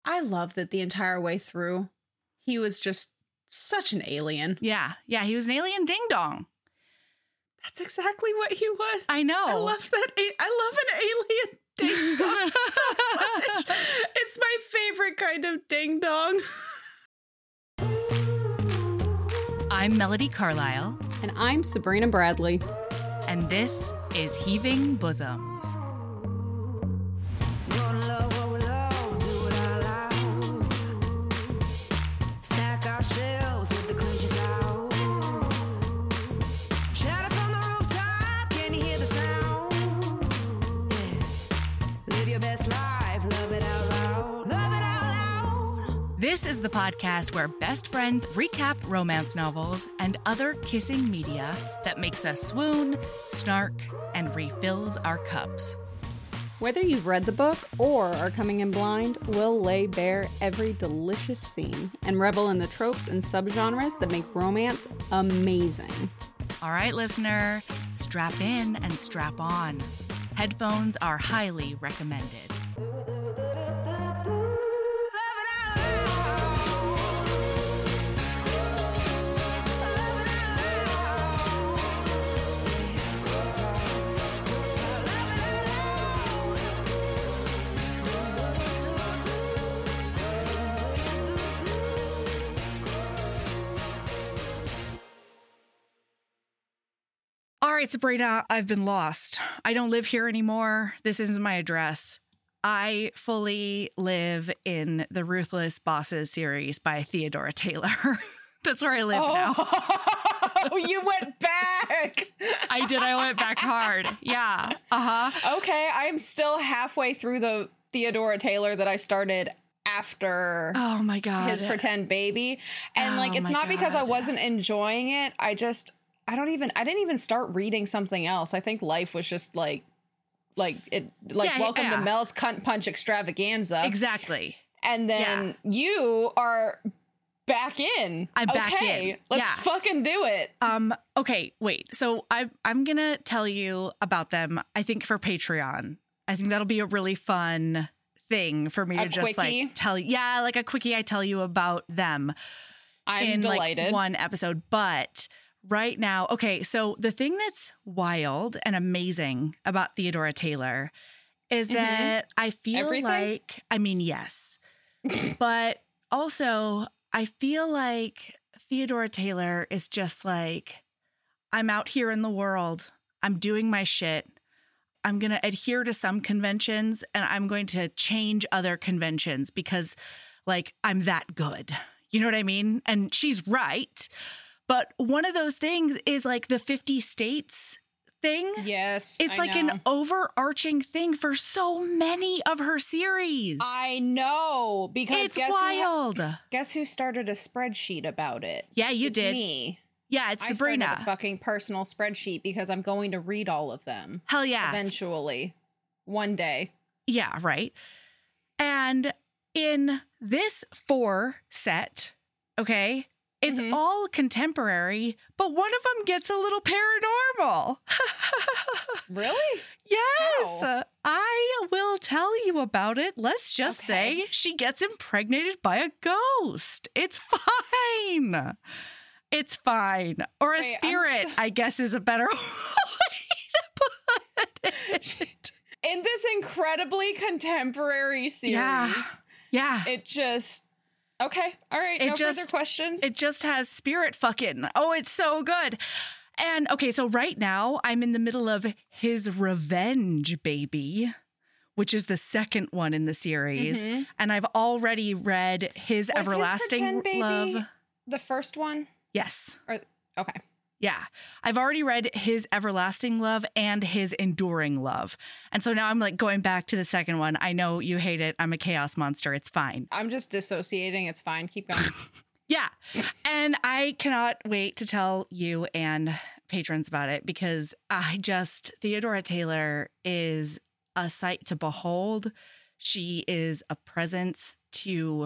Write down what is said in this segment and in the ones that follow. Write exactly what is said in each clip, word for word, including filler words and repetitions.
I love that the entire way through, he was just such an alien. Yeah. Yeah. He was an alien ding dong. That's exactly what he was. I know. I love that. A- I love an alien ding dong so much. It's my favorite kind of ding dong. I'm Melody Carlisle. And I'm Sabrina Bradley. And this is Heaving Bosoms. This is the podcast where best friends recap romance novels and other kissing media that makes us swoon, snark, and refills our cups. Whether you've read the book or are coming in blind, we'll lay bare every delicious scene and revel in the tropes and subgenres that make romance amazing. All right, listener, strap in and strap on. Headphones are highly recommended. All right, Sabrina, I've been lost. I don't live here anymore. This isn't my address. I fully live in the Ruthless Bosses series by Theodora Taylor. That's where I live oh. now. Oh, you went back. I did. I went back hard. Yeah. Uh-huh. Okay, I'm still halfway through the Theodora Taylor that I started after oh my God. his pretend baby. And oh like, it's not God. because I wasn't enjoying it. I just... I don't even, I didn't even start reading something else. I think life was just like, like it, like yeah, welcome yeah. to Mel's Cunt Punch extravaganza. Exactly. And then yeah. you are back in. I'm okay, back in. Let's yeah. fucking do it. Um, okay, wait. So I, I'm going to tell you about them, I think, for Patreon. I think that'll be a really fun thing for me a to just quickie? like tell you. Yeah, like a quickie I tell you about them. I'm in delighted. Like one episode. But right now, okay, so the thing that's wild and amazing about Theodora Taylor is mm-hmm. that I feel Everything? like, I mean, yes, but also I feel like Theodora Taylor is just like, I'm out here in the world. I'm doing my shit. I'm going to adhere to some conventions and I'm going to change other conventions because like I'm that good. You know what I mean? And she's right. But one of those things is like the fifty states thing. Yes. It's I like know. an overarching thing for so many of her series. I know. Because it's guess wild. Who ha- guess who started a spreadsheet about it? Yeah, you it's did. me. Yeah, it's I Sabrina. I started a fucking personal spreadsheet because I'm going to read all of them. Hell yeah. Eventually. One day. Yeah, right. And in this four set, okay, it's mm-hmm. all contemporary, but one of them gets a little paranormal. Really? Yes. How? I will tell you about it. Let's just okay. say she gets impregnated by a ghost. It's fine. It's fine. Or a Wait, spirit, so- I guess is a better way to put it. In this incredibly contemporary series. Yeah. Yeah. It just... Okay. All right. It no just, further questions. It just has spirit fucking. Oh, it's so good. And okay, so right now I'm in the middle of His Revenge Baby, which is the second one in the series. Mm-hmm. And I've already read His Was Everlasting his Baby Love. The first one? Yes. Or, okay. Yeah. I've already read His Everlasting Love and His Enduring Love. And so now I'm like going back to the second one. I know you hate it. I'm a chaos monster. It's fine. I'm just dissociating. It's fine. Keep going. Yeah. And I cannot wait to tell you and patrons about it because I just, Theodora Taylor is a sight to behold. She is a presence to,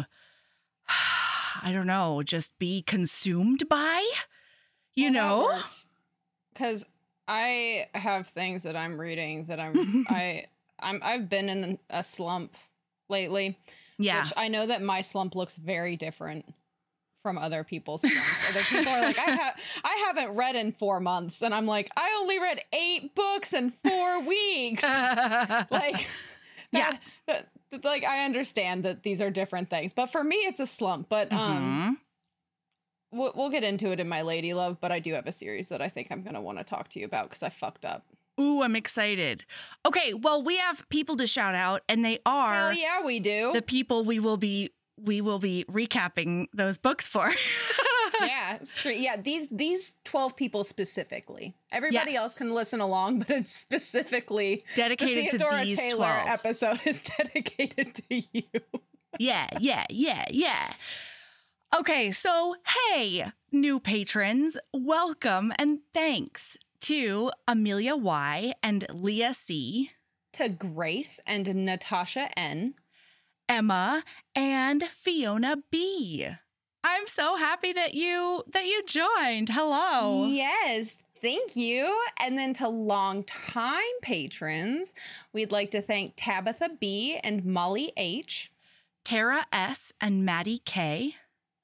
I don't know, just be consumed by. You well, know, because I have things that I'm reading that I'm I I'm I've been in a slump lately. Yeah. Which I know that my slump looks very different from other people's slumps. Other people are like, I have I haven't read in four months. And I'm like, I only read eight books in four weeks. Like, that, yeah. that, like, I understand that these are different things. But for me, it's a slump. But um, mm-hmm. we'll, we'll get into it in my Lady Love. But I do have a series that I think I'm going to want to talk to you about because I fucked up. Ooh, I'm excited. Okay, well, we have people to shout out, and they are Hell yeah, we do. The people we will be we will be recapping those books for. yeah, yeah. These these twelve people specifically. Everybody yes. else can listen along, but it's specifically dedicated the to these Taylor twelve. Episode is dedicated to you. yeah, yeah, yeah, yeah. Okay, so hey, new patrons, welcome and thanks to Amelia Y and Leah C, to Grace and Natasha N, Emma and Fiona B. I'm so happy that you that you joined. Hello. Yes, thank you. And then to longtime patrons, we'd like to thank Tabitha B and Molly H, Tara S and Maddie K,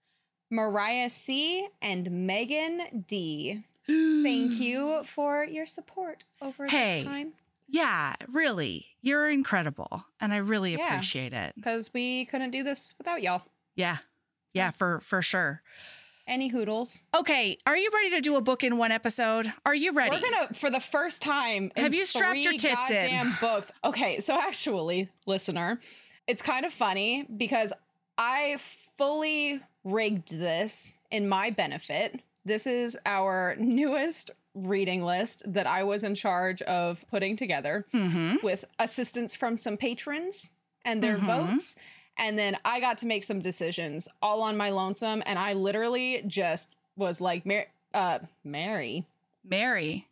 Mariah C and Megan D. Thank you for your support over hey. this time. Yeah, really. You're incredible. And I really yeah, appreciate it. Because we couldn't do this without y'all. Yeah. Yeah, for, for sure. Any hoodles. Okay. Are you ready to do a book in one episode? Are you ready? We're going to, for the first time, have you strapped your tits goddamn in? Books. Okay. So actually, listener, it's kind of funny because I fully rigged this in my benefit. This is our newest reading list that I was in charge of putting together mm-hmm. with assistance from some patrons and their mm-hmm. votes. And then I got to make some decisions all on my lonesome. And I literally just was like, Mar- uh, Mary. Mary.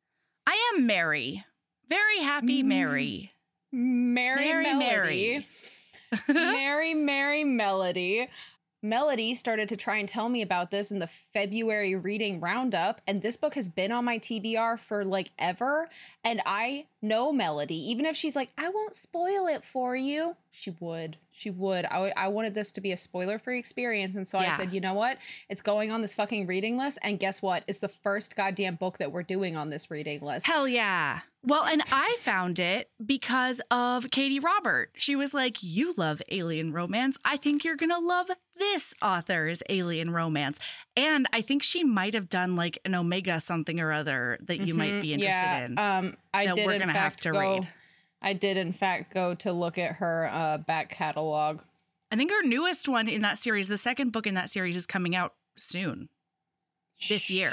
I am Mary. Very happy Mary. Mary, Mary Melody. Mary. Mary, Mary Melody. Melody started to try and tell me about this in the February reading roundup, and this book has been on my T B R for like ever, and I know Melody. Even if she's like, I won't spoil it for you, she would. She would. I, I wanted this to be a spoiler-free experience, and so yeah. I said, you know what? It's going on this fucking reading list, and guess what? It's the first goddamn book that we're doing on this reading list. Hell yeah. Well, and I found it because of Katie Robert. She was like, you love alien romance. I think you're going to love this author's alien romance. And I think she might have done like an Omega something or other that you mm-hmm, might be interested yeah, in. Um, I that did we're going to have to go, read. I did, in fact, go to look at her uh, back catalog. I think her newest one in that series, the second book in that series, is coming out soon. This year.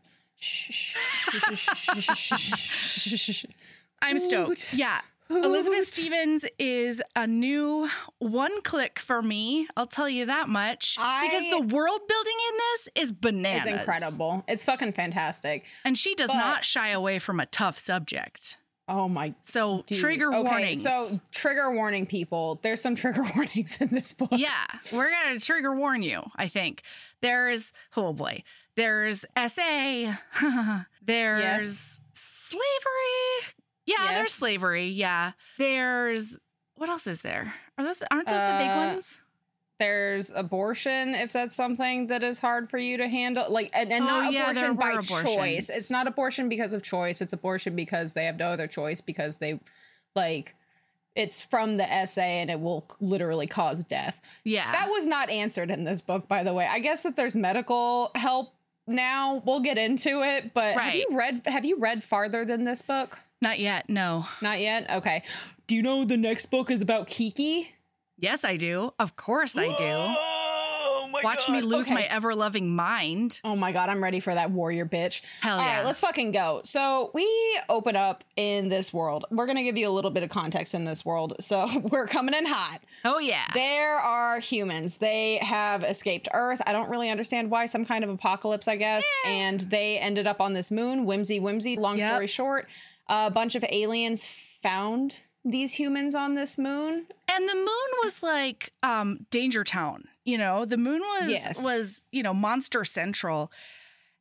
I'm stoked. Yeah. Elizabeth Stevens is a new one click for me. I'll tell you that much. I, because the world building in this is bananas. It's incredible. It's fucking fantastic. And she does but, not shy away from a tough subject. Oh my. So dude. trigger okay, warnings. So trigger warning, people. There's some trigger warnings in this book. Yeah. We're going to trigger warn you, I think. There's, oh boy. There's S A. There's yes. slavery. Yeah, yes. There's slavery. Yeah. There's, what else is there? Are those, aren't those uh, the big ones? There's abortion, if that's something that is hard for you to handle. Like, and, and oh, not yeah, abortion by abortions. choice. It's not abortion because of choice. It's abortion because they have no other choice, because they, like, it's from the S A and it will literally cause death. Yeah. That was not answered in this book, by the way. I guess that there's medical help now. We'll get into it, but right. have you read, have you read farther than this book? Not yet, no. Not yet? Okay. Do you know the next book is about Kiki? Yes, I do. Of course I do. Oh my Watch God. me lose okay. my ever-loving mind. Oh my God, I'm ready for that warrior bitch. Hell yeah. yeah. All right, let's fucking go. So we open up in this world. We're going to give you a little bit of context in this world. So we're coming in hot. Oh yeah. There are humans. They have escaped Earth. I don't really understand why. Some kind of apocalypse, I guess. Yeah. And they ended up on this moon. Whimsy, whimsy. Long yep. story short, a bunch of aliens found these humans on this moon. And the moon was like um, Danger Town. You know, the moon was, yes. was, you know, Monster Central.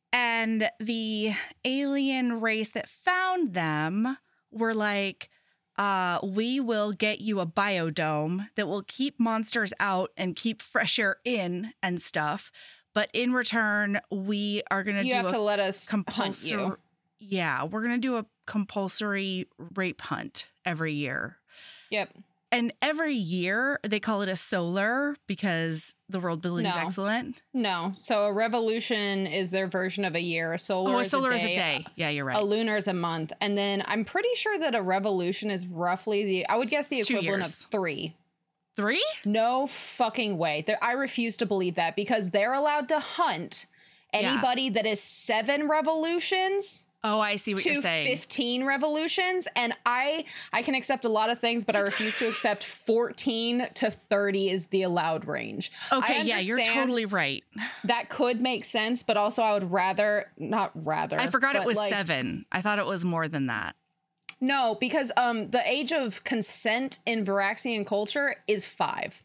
And the alien race that found them were like, uh, we will get you a biodome that will keep monsters out and keep fresh air in and stuff. But in return, we are going to do You have a to let us hunt compulsory. you. Yeah, we're going to do a compulsory rape hunt every year. Yep. And every year they call it a solar because the world building is No. excellent. No. So a revolution is their version of a year. A solar, Oh, a is, solar a is day, a day. Yeah, you're right. A lunar is a month. And then I'm pretty sure that a revolution is roughly the, I would guess the It's two equivalent years. of three. Three? No fucking way. There- I refuse to believe that because they're allowed to hunt Yeah. anybody that is seven revolutions Oh, I see what to you're saying. fifteen revolutions. And I I can accept a lot of things, but I refuse to accept fourteen to thirty is the allowed range. Okay, I yeah, you're understand totally right. that could make sense, but also I would rather not rather. I forgot it but, was like, seven. I thought it was more than that. No, because um the age of consent in Varaxian culture is five.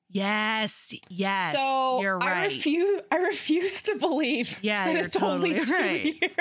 Yes, yes. So you're I right. refuse. I refuse to believe. Yeah, that you're it's totally only two right. years.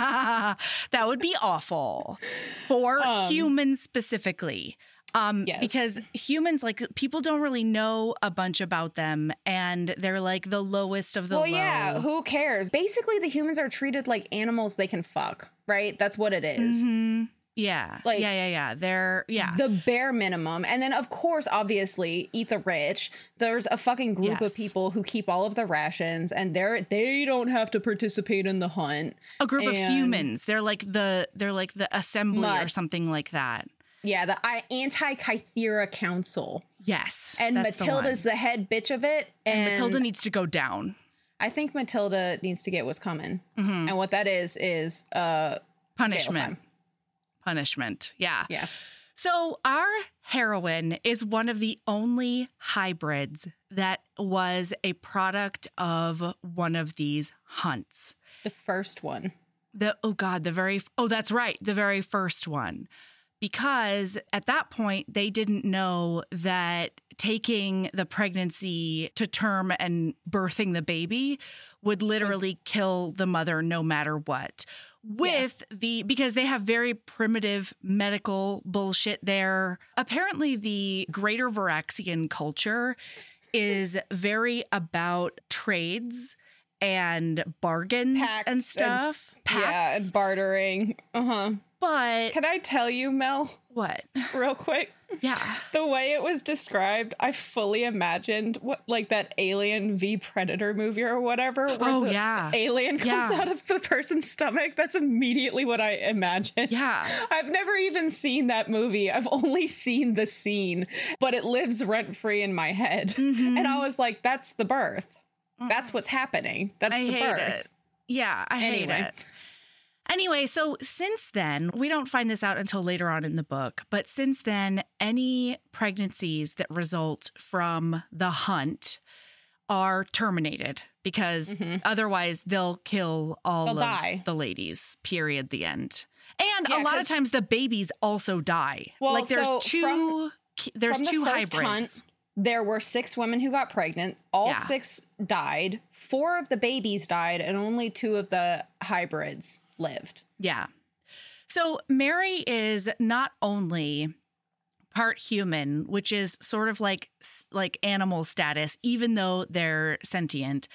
That would be awful for Um, humans specifically. Um, Yes. Because humans, like, people don't really know a bunch about them, and they're like the lowest of the Well, low. yeah. Who cares? Basically, the humans are treated like animals they can fuck. Right. That's what it is. Mhm. Yeah. Like- yeah, yeah, yeah. They're, yeah. The bare minimum. And then, of course, obviously, eat the rich. There's a fucking group Yes. of people who keep all of the rations and they're they don't have to participate in the hunt. a group of and- humans. They're like the, they're like the assembly or Mud. something like that. Yeah, the I- anti-Kythera Council. Yes. And that's the Matilda's one. the, head bitch of it. And, And Matilda needs to go down. I think Matilda needs to get what's coming. Mhm. And what that is, is uh, jail Punishment. time. Punishment. Yeah. Yeah. So our heroine is one of the only hybrids that was a product of one of these hunts. The first one. The oh god, the very oh that's right, the very first one. Because at that point they didn't know that taking the pregnancy to term and birthing the baby would literally kill the mother no matter what. With the because they have very primitive medical bullshit there. Apparently the greater Varaxian culture is very about trades and bargains Pacts and and- stuff. Yeah, Pacts. and bartering. Uh-huh. But Can I tell you, Mel, what? real quick? Yeah. The way it was described, I fully imagined what like that Alien v Predator movie or whatever. Where Oh, the yeah. alien comes Yeah. out of the person's stomach. That's immediately what I imagined. Yeah. I've never even seen that movie. I've only seen the scene, but it lives rent free in my head. Mhm. And I was like, that's the birth. That's what's happening. That's I the hate birth. it. Yeah, I Anyway. hate it. Anyway, so since then, we don't find this out until later on in the book, but since then, any pregnancies that result from the hunt are terminated because Mhm. otherwise they'll kill all They'll of die. the ladies, period, the end. And Yeah, a lot of 'cause- times the babies also die. Well, like there's so two from- ki- there's from the two first hybrids. hunt, there were six women who got pregnant. All Yeah. six died. Four of the babies died, and only two of the hybrids lived. Yeah. So Mary is not only part human, which is sort of like like animal status, even though they're sentient.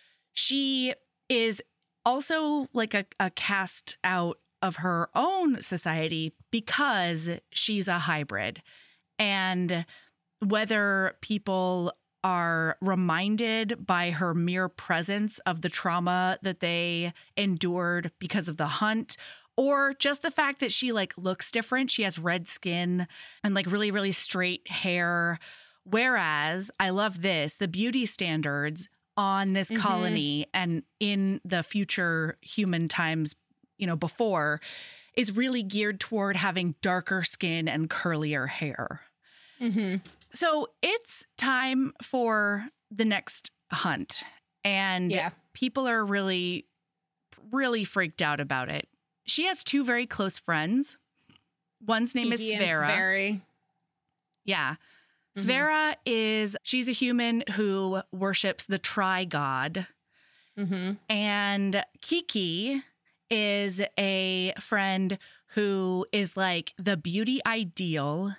She is also like a, a cast out of her own society because she's a hybrid. And whether people are reminded by her mere presence of the trauma that they endured because of the hunt, or just the fact that she like looks different. She has red skin and like really, really straight hair. Whereas I love this, the beauty standards on this Mhm. colony and in the future human times, you know, before is really geared toward having darker skin and curlier hair. Mm-hmm. So it's time for the next hunt. And Yeah. people are really, really freaked out about it. She has two very close friends. One's name is Kiki and Svera. Sverri. Yeah. Mhm. Svera is, she's a human who worships the tri-god. Mm-hmm. And Kiki is a friend who is like the beauty ideal,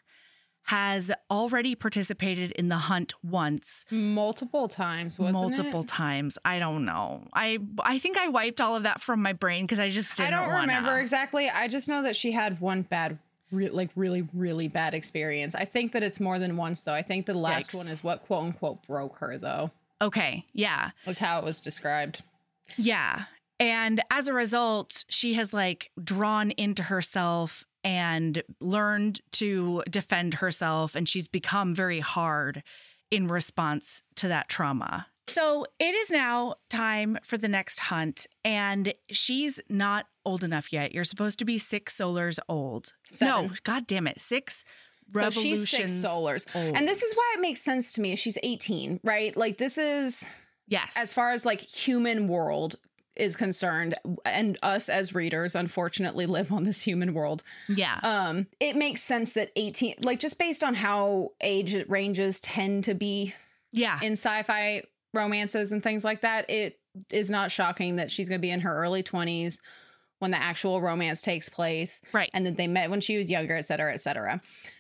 has already participated in the hunt once. Multiple times, wasn't multiple it? times. I don't know. I I think I wiped all of that from my brain because I just didn't I don't wanna. remember exactly. I just know that she had one bad, re- like really, really bad experience. I think that it's more than once, though. I think the last Yikes. one is what quote unquote broke her, though. Okay. Yeah. Was how it was described. Yeah. And as a result, she has like drawn into herself and learned to defend herself. And she's become very hard in response to that trauma. So it is now time for the next hunt. And she's not old enough yet. You're supposed to be six solars old. Seven. No, God damn it. Six So revolutions she's six solars. old. And this is why it makes sense to me. She's eighteen, right? Like this is, Yes. as far as like human world is concerned, and us as readers unfortunately live on this human world. Yeah. Um, it makes sense that eighteen, like just based on how age ranges tend to be yeah. in sci-fi romances and things like that, it is not shocking that she's going to be in her early twenties when the actual romance takes place. Right. And that they met when she was younger, et cetera, et cetera.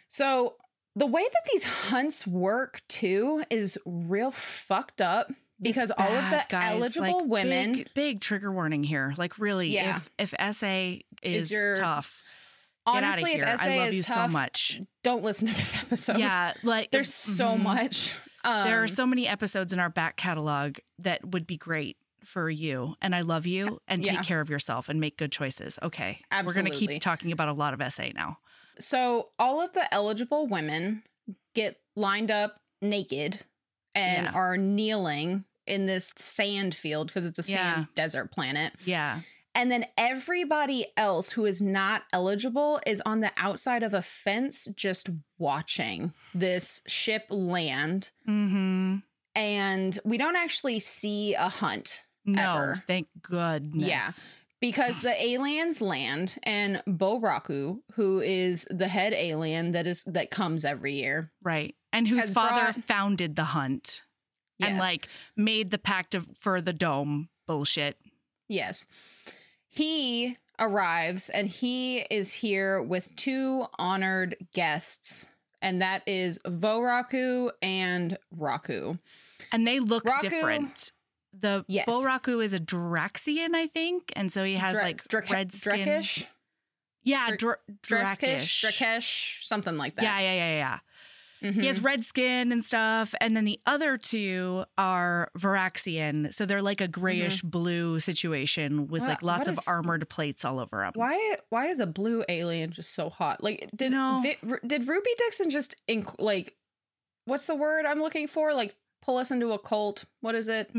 So the way that these hunts work too is real fucked up. Because It's all of the bad, guys. eligible Like, women, big, big trigger warning here. Like, really, Yeah. if if S A is your- tough, get out of honestly, if here. S A I love is you tough, so much. don't listen to this episode. Yeah, like There's so mhm. much. Um, There are so many episodes in our back catalog that would be great for you, and I love you. And Yeah. take care of yourself and make good choices. Okay, we're Absolutely. gonna keep talking about a lot of S A now. So all of the eligible women get lined up naked and Yeah. are kneeling in this sand field because it's a sand Yeah. desert planet. Yeah, And then everybody else who is not eligible is on the outside of a fence just watching this ship land. mm-hmm. And we don't actually see a hunt No, Ever. thank goodness. Yeah. because the aliens land, and Boraku, who is the head alien that is that comes every year. Right, and whose Has father brought- founded the hunt. And Yes. like made the pact of, for the dome bullshit. Yes. He arrives and he is here with two honored guests, and that is Voraku and Raku. And they look Raku- different. The Yes. Boraku is a Draxian, I think. And so he has Dra- like Drake- red skin. Drakish? Yeah, Dr- Dr- Drakish? Drakish. Drakesh? Something like that. Yeah, yeah, yeah, yeah. Mhm. He has red skin and stuff. And then the other two are Varaxian. So they're like a grayish blue situation with Well, like lots what of is- armored plates all over them. Why why is a blue alien just so hot? Like did No. Vi- R- did Ruby Dixon just inc- like what's the word I'm looking for? Like pull us into a cult. What is it?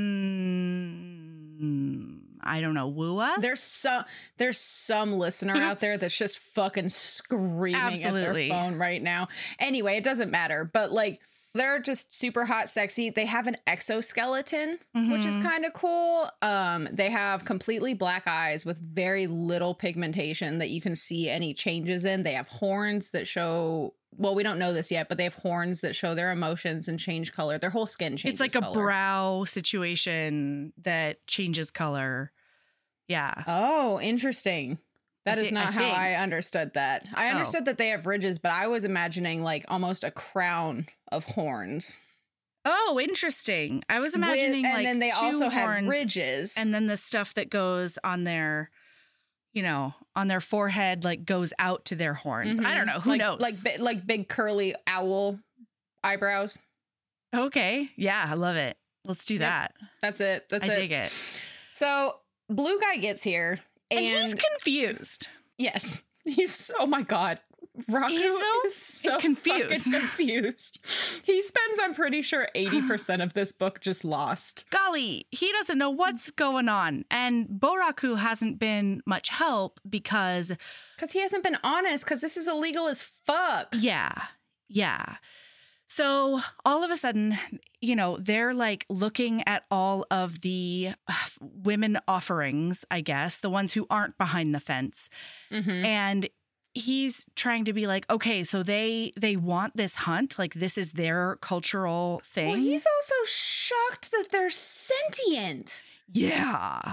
Mm, I don't know. Woo us? There's some there's some listener out there that's just fucking screaming Absolutely. at their phone right now. Anyway, it doesn't matter, but like they're just super hot, sexy. They have an exoskeleton, which is Mhm. kind of cool. Um, they have completely black eyes with very little pigmentation that you can see any changes in. They have horns that show. Well, we don't know this yet, but they have horns that show their emotions and change color. Their whole skin changes. It's like a color. brow situation that changes color. Yeah. Oh, interesting. That I is thi- not I how think. I understood that. I Oh. understood that they have ridges, but I was imagining like almost a crown of horns. Oh, interesting. I was With- imagining and like then they two also had horns ridges. and then the stuff that goes on their, you know, on their forehead like goes out to their horns. I Mhm. don't know. Who like, knows? Like bi- like big curly owl eyebrows. Okay. Yeah, I love it. Let's do Yep. that. That's it. That's I it. dig it. So blue guy gets here, and, And, he's confused. yes, he's oh my god. Raku He's so is so confused. fucking confused. He spends, I'm pretty sure, eighty percent of this book just lost. Golly, he doesn't know what's going on. And Boraku hasn't been much help because, Because he hasn't been honest, because this is illegal as fuck. yeah, yeah. So all of a sudden, you know, they're like looking at all of the uh, women offerings, I guess, the ones who aren't behind the fence. Mm-hmm. And he's trying to be like, okay, so they they want this hunt, like this is their cultural thing. Well, he's also shocked that they're sentient. Yeah.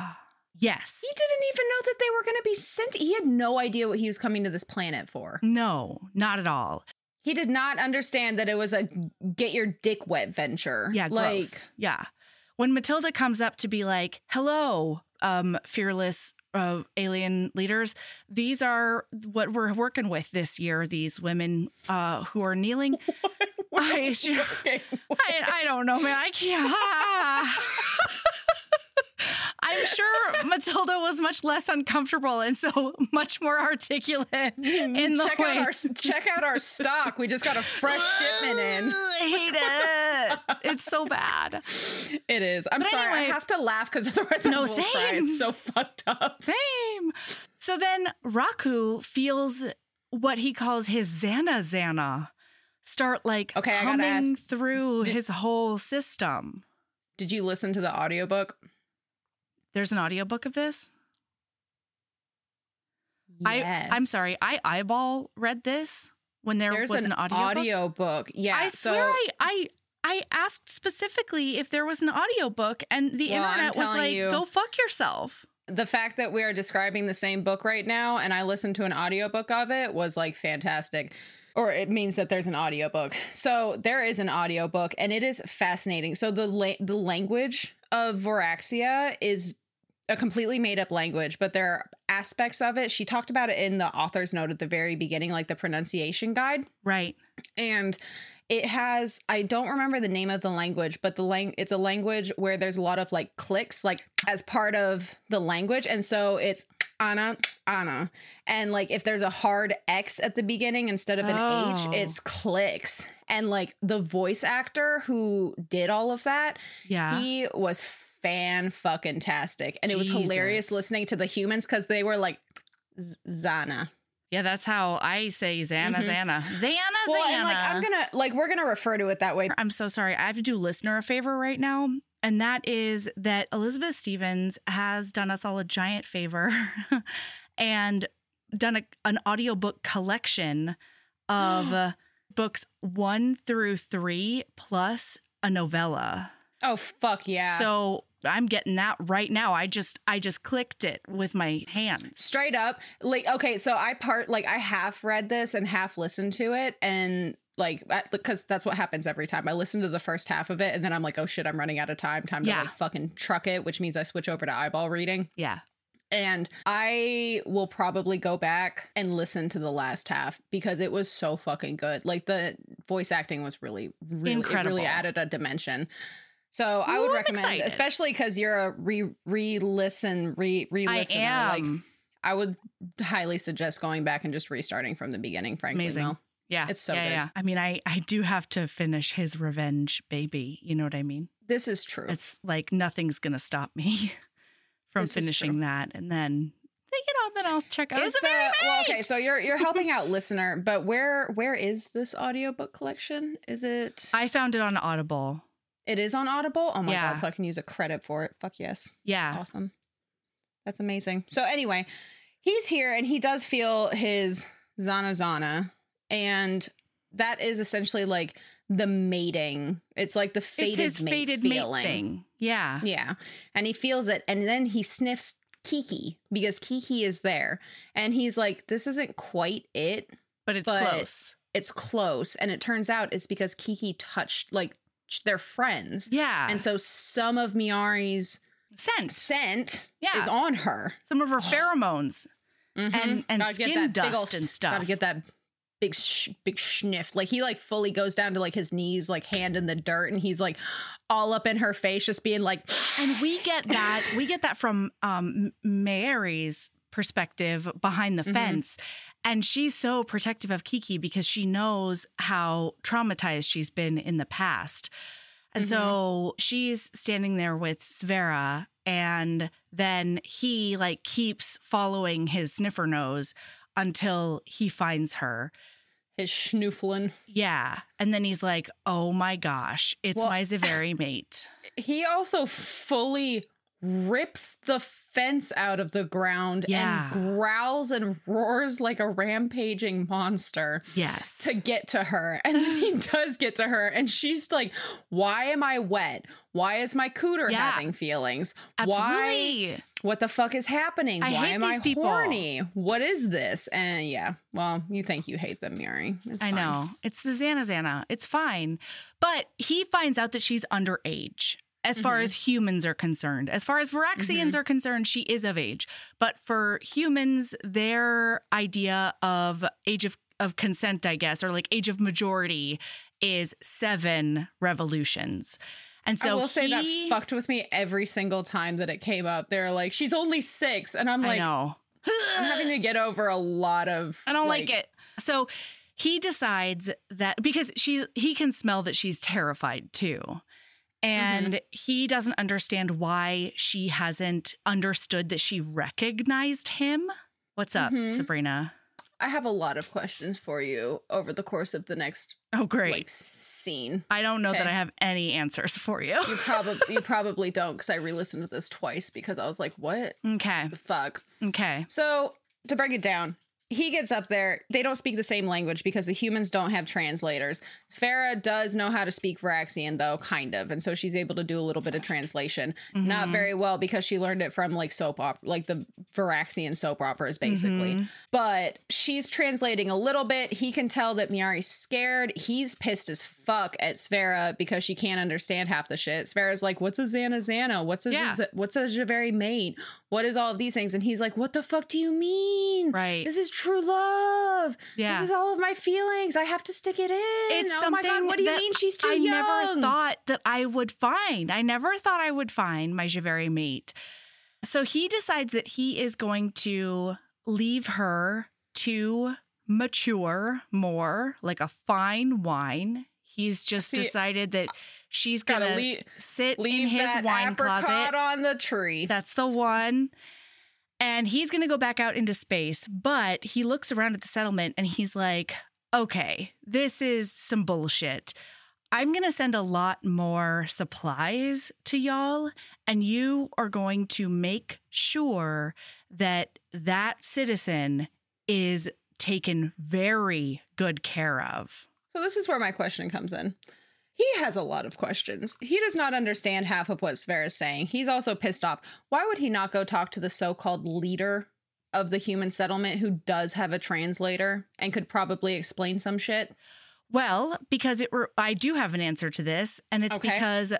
Yes. He didn't even know that they were going to be sent. He had no idea what he was coming to this planet for. No, not at all. He did not understand that it was a get your dick wet venture. Yeah, like, gross. Yeah. When Matilda comes up to be like, hello, um, fearless uh, alien leaders, these are what we're working with this year, these women uh, who are kneeling. What, I, okay, I, I don't know, man. I can't. I'm sure Matilda was much less uncomfortable and so much more articulate in the check way. out our check out our stock. We just got a fresh shipment in. I hate it. It's so bad. It is. I'm But sorry. anyway- I have to laugh because otherwise I No, will cry. same. It's so fucked up. Same. So then Raku feels what he calls his Xana Xana start like Okay, I gotta humming ask, through did- his whole system. Did you listen to the audiobook? There's an audiobook of this? I I'm sorry. I eyeball read this when there There's was an, an, audiobook. audiobook. Yeah. I so, swear I, I I asked specifically if there was an audiobook and the Well, I'm internet was telling like, you- go fuck yourself. the fact that we are describing the same book right now and I listened to an audiobook of it was like fantastic. Or it means that there's an audiobook. So there is an audiobook and it is fascinating. So the la- the language of Voraxia is a completely made up language, but there are aspects of it. She talked about it in the author's note at the very beginning, like the pronunciation guide. Right. And it has, I don't remember the name of the language, but the lang- it's a language where there's a lot of like clicks, like as part of the language. And so it's Anna, Anna. And like if there's a hard X at the beginning instead of an Oh. H, it's clicks. And like the voice actor who did all of that, Yeah. he was fan fucking tastic. And it was hilarious Jesus. listening to the humans because they were like, "Z- Zana. Yeah, that's how I say Xana Mhm. Xana. Xana Well, Xana. and like I'm gonna, like, we're gonna refer to it that way. I'm so sorry. I have to do listener a favor right now. And that is that Elizabeth Stevens has done us all a giant favor and done a, an audiobook collection of uh, books one through three plus a novella. Oh, fuck yeah. So I'm getting that right now. I just I just clicked it with my hands. Straight up, like, okay, so I part, like, I half read this and half listened to it. And like, because that's what happens every time. I listen to the first half of it and then I'm like, oh shit, I'm running out of time. Time to Yeah. like fucking truck it, which means I switch over to eyeball reading. Yeah. And I will probably go back and listen to the last half because it was so fucking good. Like the voice acting was really, really, Incredible. it really added a dimension. So I Ooh, would I'm recommend, excited. especially because you're a re re-listen, re re-listener. I Like am. I would highly suggest going back and just restarting from the beginning, frankly. Amazing. Mel. Yeah. It's so yeah, good. Yeah. I mean, I, I do have to finish his revenge baby. You know what I mean? This is true. It's like nothing's going to stop me from This is finishing true. that. And then, you know, then I'll check out Is the the, very well, night. okay, so you're you're helping out listener, but where where is this audiobook collection? Is it I found it on Audible. it is on Audible? Oh my Yeah. god, so I can use a credit for it. Fuck yes. Yeah. Awesome. That's amazing. So anyway, he's here and he does feel his Zana Zana. And that is essentially like the mating. It's like the It's fated his mate fated feeling. mate thing. Yeah. Yeah. And he feels it. And then he sniffs Kiki because Kiki is there. And he's like, this isn't quite it. But it's But- close. It's close. And it turns out it's because Kiki touched, like, they're friends. Yeah. And so some of Miyari's scent. scent Yeah. is on her. Some of her pheromones. Mhm. And- and Gotta get skin that big dust ol' and s- stuff. Gotta get that big, sh- big sniff. Like he like fully goes down to like his knees, like hand in the dirt, and he's like all up in her face, just being like. And we get that we get that from um Mary's perspective behind the Mhm. fence. And she's so protective of Kiki because she knows how traumatized she's been in the past. And so she's standing there with Svera, and then he like keeps following his sniffer nose until he finds her. His schnooflin. Yeah. And then he's like, oh my gosh, it's Well- my Zaveri mate. He also fully, rips the fence out of the ground Yeah. and growls and roars like a rampaging monster Yes. to get to her. And then he does get to her and she's like, why am I wet? Why is my cooter Yeah. having feelings? Absolutely. Why? What the fuck is happening? I Why hate am these I people. horny? What is this? And yeah, well, you think you hate them, Yuri. It's I fine. know. It's the Xana Xana. It's fine. But he finds out that she's underage. As far Mhm. as humans are concerned. As far as Viraxians Mhm. are concerned, she is of age. But for humans, their idea of age of, of consent, I guess, or like age of majority is seven revolutions. And so I will say that he- fucked with me every single time that it came up. They're like, she's only six. And I'm I like, know. I'm having to get over a lot of. I don't like, it. So he decides that because she's he can smell that she's terrified too. And Mm-hmm. he doesn't understand why she hasn't understood that she recognized him. What's up, Mhm. Sabrina? I have a lot of questions for you over the course of the next Oh, great. like scene. I don't know that okay. I have any answers for you. You probably you probably don't because I re-listened to this twice because I was like, what Okay. the fuck? Okay. So to break it down, he gets up there. They don't speak the same language because the humans don't have translators. Sphera does know how to speak Viraxian, though, kind of. And so she's able to do a little bit of translation. Not Mhm. very well because she learned it from like soap opera, like the Viraxian soap operas, basically. Mhm. But she's translating a little bit. He can tell that Miyari's scared. He's pissed as fuck at Sphera because she can't understand half the shit. Sphera's like, what's a Xana Xana? What's a, Yeah. Z- what's a Javeri mate? What is all of these things? And he's like, what the fuck do you mean? Right. This is true love. Yeah. This is all of my feelings. I have to stick it in. It's oh my God, something what do you that mean she's too I young? never thought that I would find. I never thought I would find my Javeri mate. So he decides that he is going to leave her to mature more, like a fine wine. He's just See, decided that she's Gotta gonna leave, sit leave in his that wine apricot closet. on the tree. That's the one. And he's going to go back out into space, but he looks around at the settlement and he's like, okay, this is some bullshit. I'm going to send a lot more supplies to y'all, and you are going to make sure that that citizen is taken very good care of. So this is where my question comes in. He has a lot of questions. He does not understand half of what Sphera is saying. He's also pissed off. Why would he not go talk to the so-called leader of the human settlement who does have a translator and could probably explain some shit? Well, because it re- I do have an answer to this, and it's Okay. because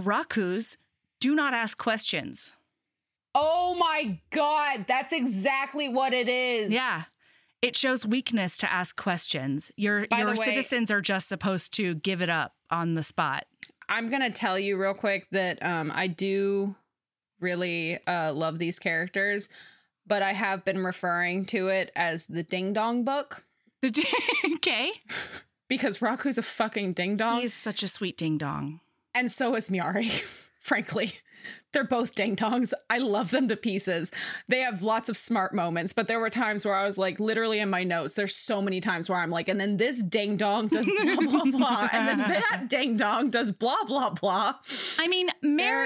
Rakus do not ask questions. Oh my God, that's exactly what it is. Yeah. It shows weakness to ask questions. Your By the your way- citizens are just supposed to give it up on the spot. I'm going to tell you real quick that um, I do really uh, love these characters, but I have been referring to it as the Ding Dong book Okay. because Raku's a fucking ding dong. He's such a sweet ding dong. And so is Miyari, frankly. They're both ding dongs. I love them to pieces. They have lots of smart moments, but there were times where I was like, literally in my notes, there's so many times where I'm like, and then this ding dong does blah, blah, blah. And then that ding dong does blah, blah, blah. I mean, Mary,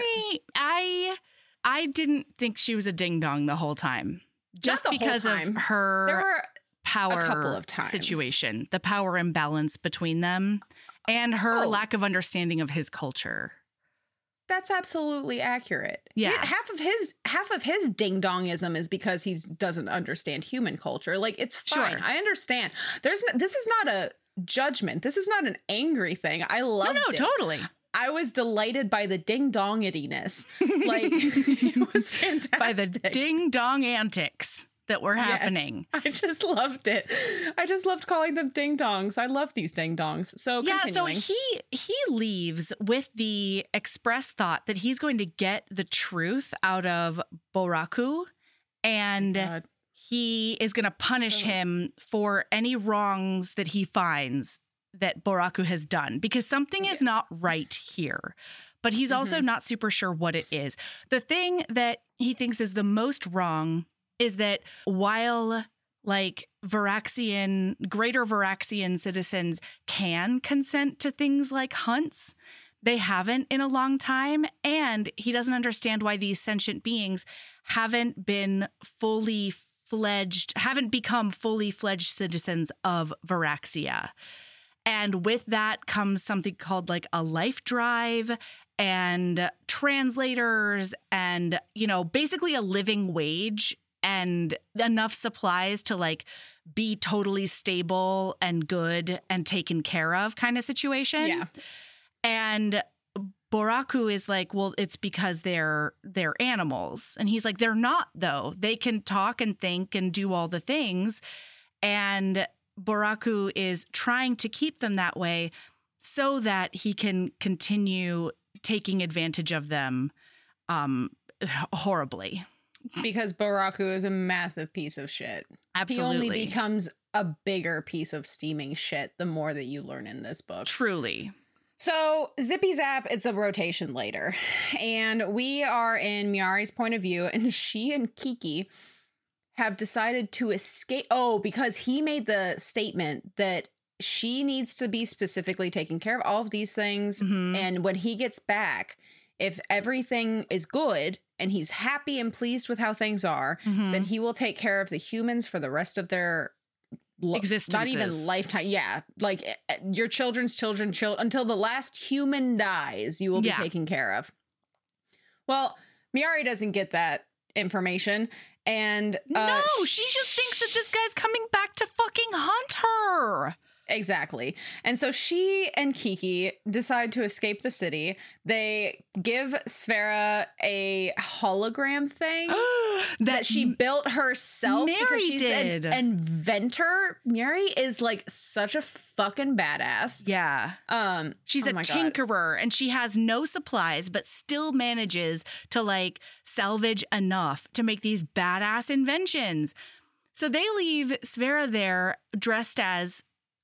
I I didn't think she was a ding dong the whole time. Just the whole because time. of her There were power couple of times. situation, the power imbalance between them, and her Oh. lack of understanding of his culture. That's absolutely accurate. Yeah. He- half of his half of his ding dongism is because he doesn't understand human culture. Like, it's fine. Sure. I understand. There's n- this is not a judgment. This is not an angry thing. I No, loved no, it. totally. I was delighted by the ding dongitiness. Like, it was fantastic. By the ding dong antics that were Yes. happening. I just loved it. I just loved calling them ding dongs. I love these ding dongs. So Yeah, so continuing. he he leaves with the express thought that he's going to get the truth out of Boraku, and God. he is going to punish Ugh. him for any wrongs that he finds that Boraku has done, because something Yes. is not right here. But he's also Mhm. not super sure what it is. The thing that he thinks is the most wrong is that while like Viraxian, greater Viraxian citizens can consent to things like hunts, They haven't in a long time, and he doesn't understand why these sentient beings haven't been fully fledged, haven't become fully fledged citizens of Varaxia. And with that comes something called like a life drive and translators and, you know, basically a living wage and enough supplies to like be totally stable and good and taken care of kind of situation. Yeah. And Boraku is like, well, it's because they're they're animals. And he's like, they're not, though. They can talk and think and do all the things. And Boraku is trying to keep them that way so that he can continue taking advantage of them um, horribly. Because Boraku is a massive piece of shit. Absolutely. He only becomes a bigger piece of steaming shit the more that you learn in this book. Truly. So, Zippy Zap, it's a rotation later. And we are in Miyari's point of view, and she and Kiki have decided to escape. Oh, because he made the statement that she needs to be specifically taking care of all of these things. Mm-hmm. And when he gets back, if everything is good and he's happy and pleased with how things are, Mm-hmm. then he will take care of the humans for the rest of their li- Existences. Not even lifetime. Yeah. Like eh, your children's children, chil- until the last human dies, you will be Yeah. taken care of. Well, Miyari doesn't get that information. And uh, no, she just thinks that this guy's coming back to fucking hunt her. Exactly. And so she and Kiki decide to escape the city. They give Sfera a hologram thing that she built herself because Mary she's did. an inventor. Mary is like such a fucking badass. Yeah. Um, She's oh a my God. tinkerer and she has no supplies, but still manages to like salvage enough to make these badass inventions. So they leave Sfera there dressed as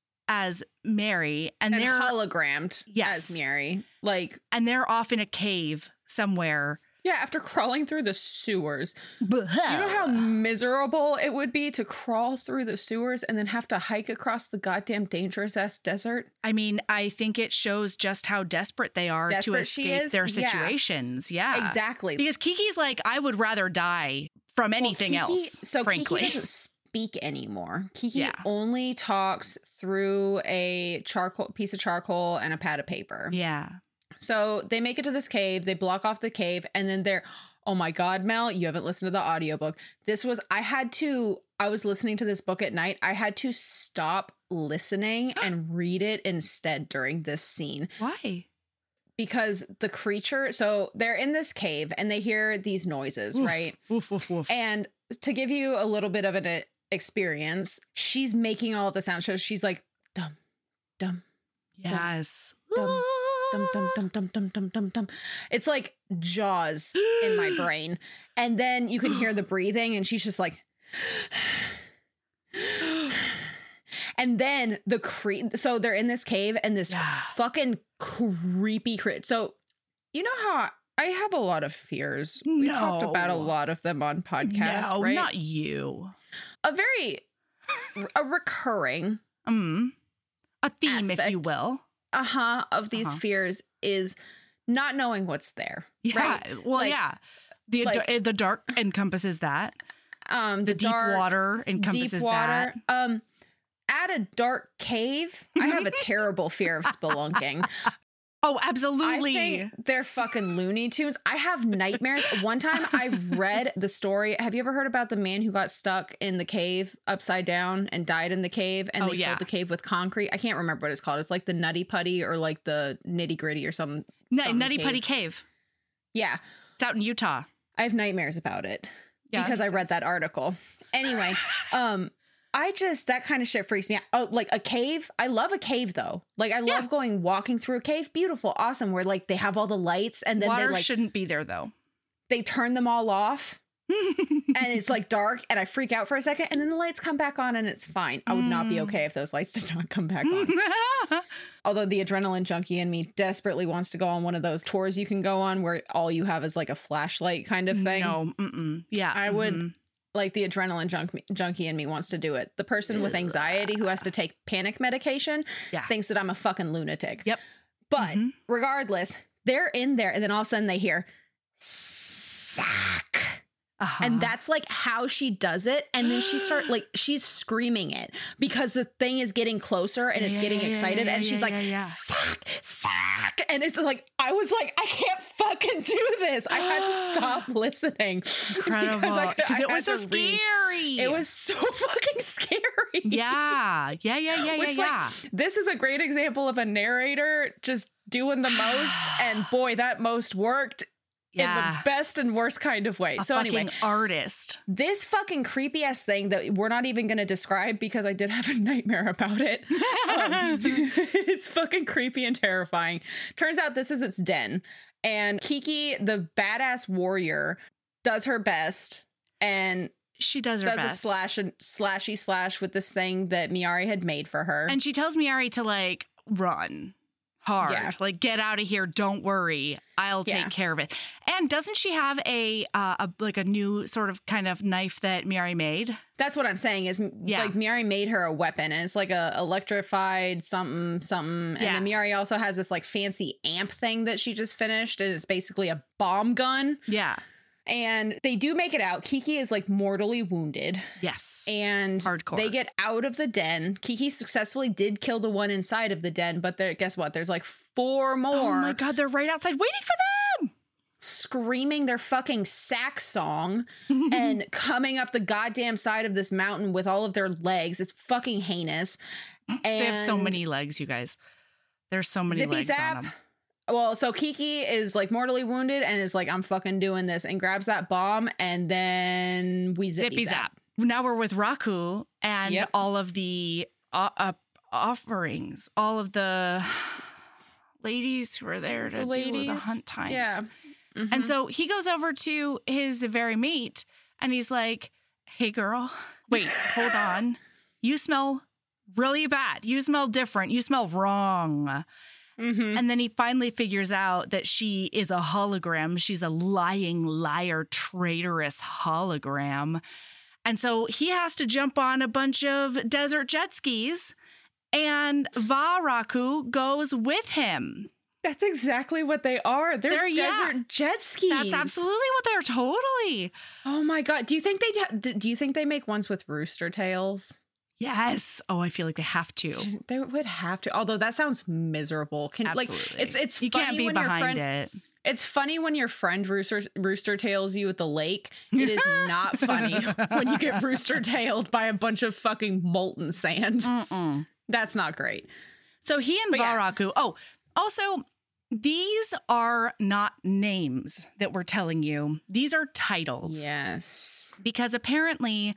as Mary and, And they're hologrammed Yes. as Mary. Like, and they're off in a cave somewhere. yeah, after crawling through the sewers. You know how miserable it would be to crawl through the sewers and then have to hike across the goddamn dangerous ass desert? I mean, I think it shows just how desperate they are to Desperate she escape is? their Yeah. situations. Yeah. Exactly. Because Kiki's like, I would rather die from Well, anything Kiki- else, So frankly. Kiki doesn't speak anymore. Kiki Yeah. only talks through a charcoal piece of charcoal and a pad of paper. Yeah. So they make it to this cave, they block off the cave, and then they're, oh my God, Mel, you haven't listened to the audiobook. This was, I had to, I was listening to this book at night. I had to stop listening and read it instead during this scene. Why? Because the creature, so they're in this cave and they hear these noises, Oof. right? Woof, woof, woof. And to give you a little bit of an uh, experience, she's making all of the sounds. So she's like, dum, dum, yes. dum, dum, dum, dum, dum, dum, dum, dum, dum. It's like Jaws in my brain. And then you can hear the breathing and she's just like, and then the cre- so they're in this cave and this Yeah. fucking creepy crit. So you know how I have a lot of fears. We talked about a No. lot of them on podcasts, No, right? not you. A very a recurring Mm. A theme, if you Aspect. will. uh-huh of these Uh-huh. fears is not knowing what's there. Yeah. Right? Well, Like- yeah. The like- ad- the dark encompasses that. Um The, the, deep dark, water encompasses deep water. that. Um at a dark cave, I have a terrible fear of spelunking. Oh, I absolutely. think they're fucking Looney Tunes. I have nightmares. One time I read the story. Have you ever heard about the man who got stuck in the cave upside down and died in the cave and Oh, they yeah. filled the cave with concrete? I can't remember what it's called. It's like the Nutty Putty or like the Nitty Gritty or something. N- something Nutty cave. Putty Cave. Yeah. It's out in Utah. I have nightmares about it Yeah, that because I makes read sense. that article. Anyway, um, I just, that kind of shit freaks me out. Oh, like a cave. I love a cave though. Like I love Yeah. going walking through a cave. Beautiful. Awesome. Where like they have all the lights and then Water they like, shouldn't be there, though. they turn them all off and it's like dark and I freak out for a second and then the lights come back on and it's fine. I would not be Mm. okay if those lights did not come back on. Although the adrenaline junkie in me desperately wants to go on one of those tours you can go on where all you have is like a flashlight kind of thing. No. Mm-mm. Yeah. I would- mhm. Like the adrenaline junk- junkie in me wants to do it. The person with anxiety who has to take panic medication Yeah. thinks that I'm a fucking lunatic. Yep. But Mhm. regardless, they're in there, and then all of a sudden they hear suck. Uh-huh. And that's like how she does it. And then she start like she's screaming it because the thing is getting closer and Yeah, it's yeah, getting yeah, excited. yeah, and she's yeah, like, yeah, yeah. suck, suck. And it's like, I was like, I can't fucking do this. I had to stop listening. Incredible. Because Because I it was so had to read. scary. It was so fucking scary. Yeah. Yeah, yeah, yeah, Which, yeah, like, yeah. this is a great example of a narrator just doing the most. And boy, that most worked in Yeah. the best and worst kind of way. A so fucking anyway, artist. this fucking creepy ass thing that we're not even going to describe because I did have a nightmare about it. Um, it's fucking creepy and terrifying. Turns out this is its den. And Kiki, the badass warrior, does her best and She does her does best. a slash and slashy slash with this thing that Miari had made for her. And she tells Miari to like run hard. Yeah. Like, get out of here. Don't worry. I'll take Yeah. care of it. And doesn't she have a, uh, a like a new sort of kind of knife that Miari made? That's what I'm saying is Yeah. like Miari made her a weapon and it's like a electrified something something. Yeah. And then Miari also has this like fancy amp thing that she just finished. And it's basically a bomb gun. Yeah. And they do make it out. Kiki is like mortally wounded. Yes. And Hardcore. they get out of the den. Kiki successfully did kill the one inside of the den, but there, guess what? There's like four more Oh my God. They're right outside waiting for screaming their fucking sack song and coming up the goddamn side of this mountain with all of their legs. It's fucking heinous. And They have so many legs, you guys. There's so many zippy legs zap. on them. Well, so Kiki is like mortally wounded and is like, I'm fucking doing this, and grabs that bomb, and then we zippy, Zippy zap. zap. Now we're with Raku and Yep. all of the uh, uh, offerings, all of the ladies who are there to The do ladies. the hunt times. Yeah. Mhm. And so he goes over to his very mate and he's like, hey, girl, wait, hold on. You smell really bad. You smell different. You smell wrong. Mhm. And then he finally figures out that she is a hologram. She's a lying, liar, traitorous hologram. And so he has to jump on a bunch of desert jet skis, and Varaku goes with him. That's exactly what they are. They're, They're- yeah. desert jet skis. That's absolutely what they're totally. Oh my god! Do you think they ha- do you think they make ones with rooster tails? Yes. Oh, I feel like they have to. They would have to. Although that sounds miserable. Can Absolutely. like it's it's you funny can't be when your behind friend, it. It's funny when your friend rooster rooster tails you at the lake. It is not funny when you get rooster tailed by a bunch of fucking molten sand. Mm-mm. That's not great. So he and But yeah. Varaku. Oh, also, these are not names that we're telling you. These are titles. Yes. Because apparently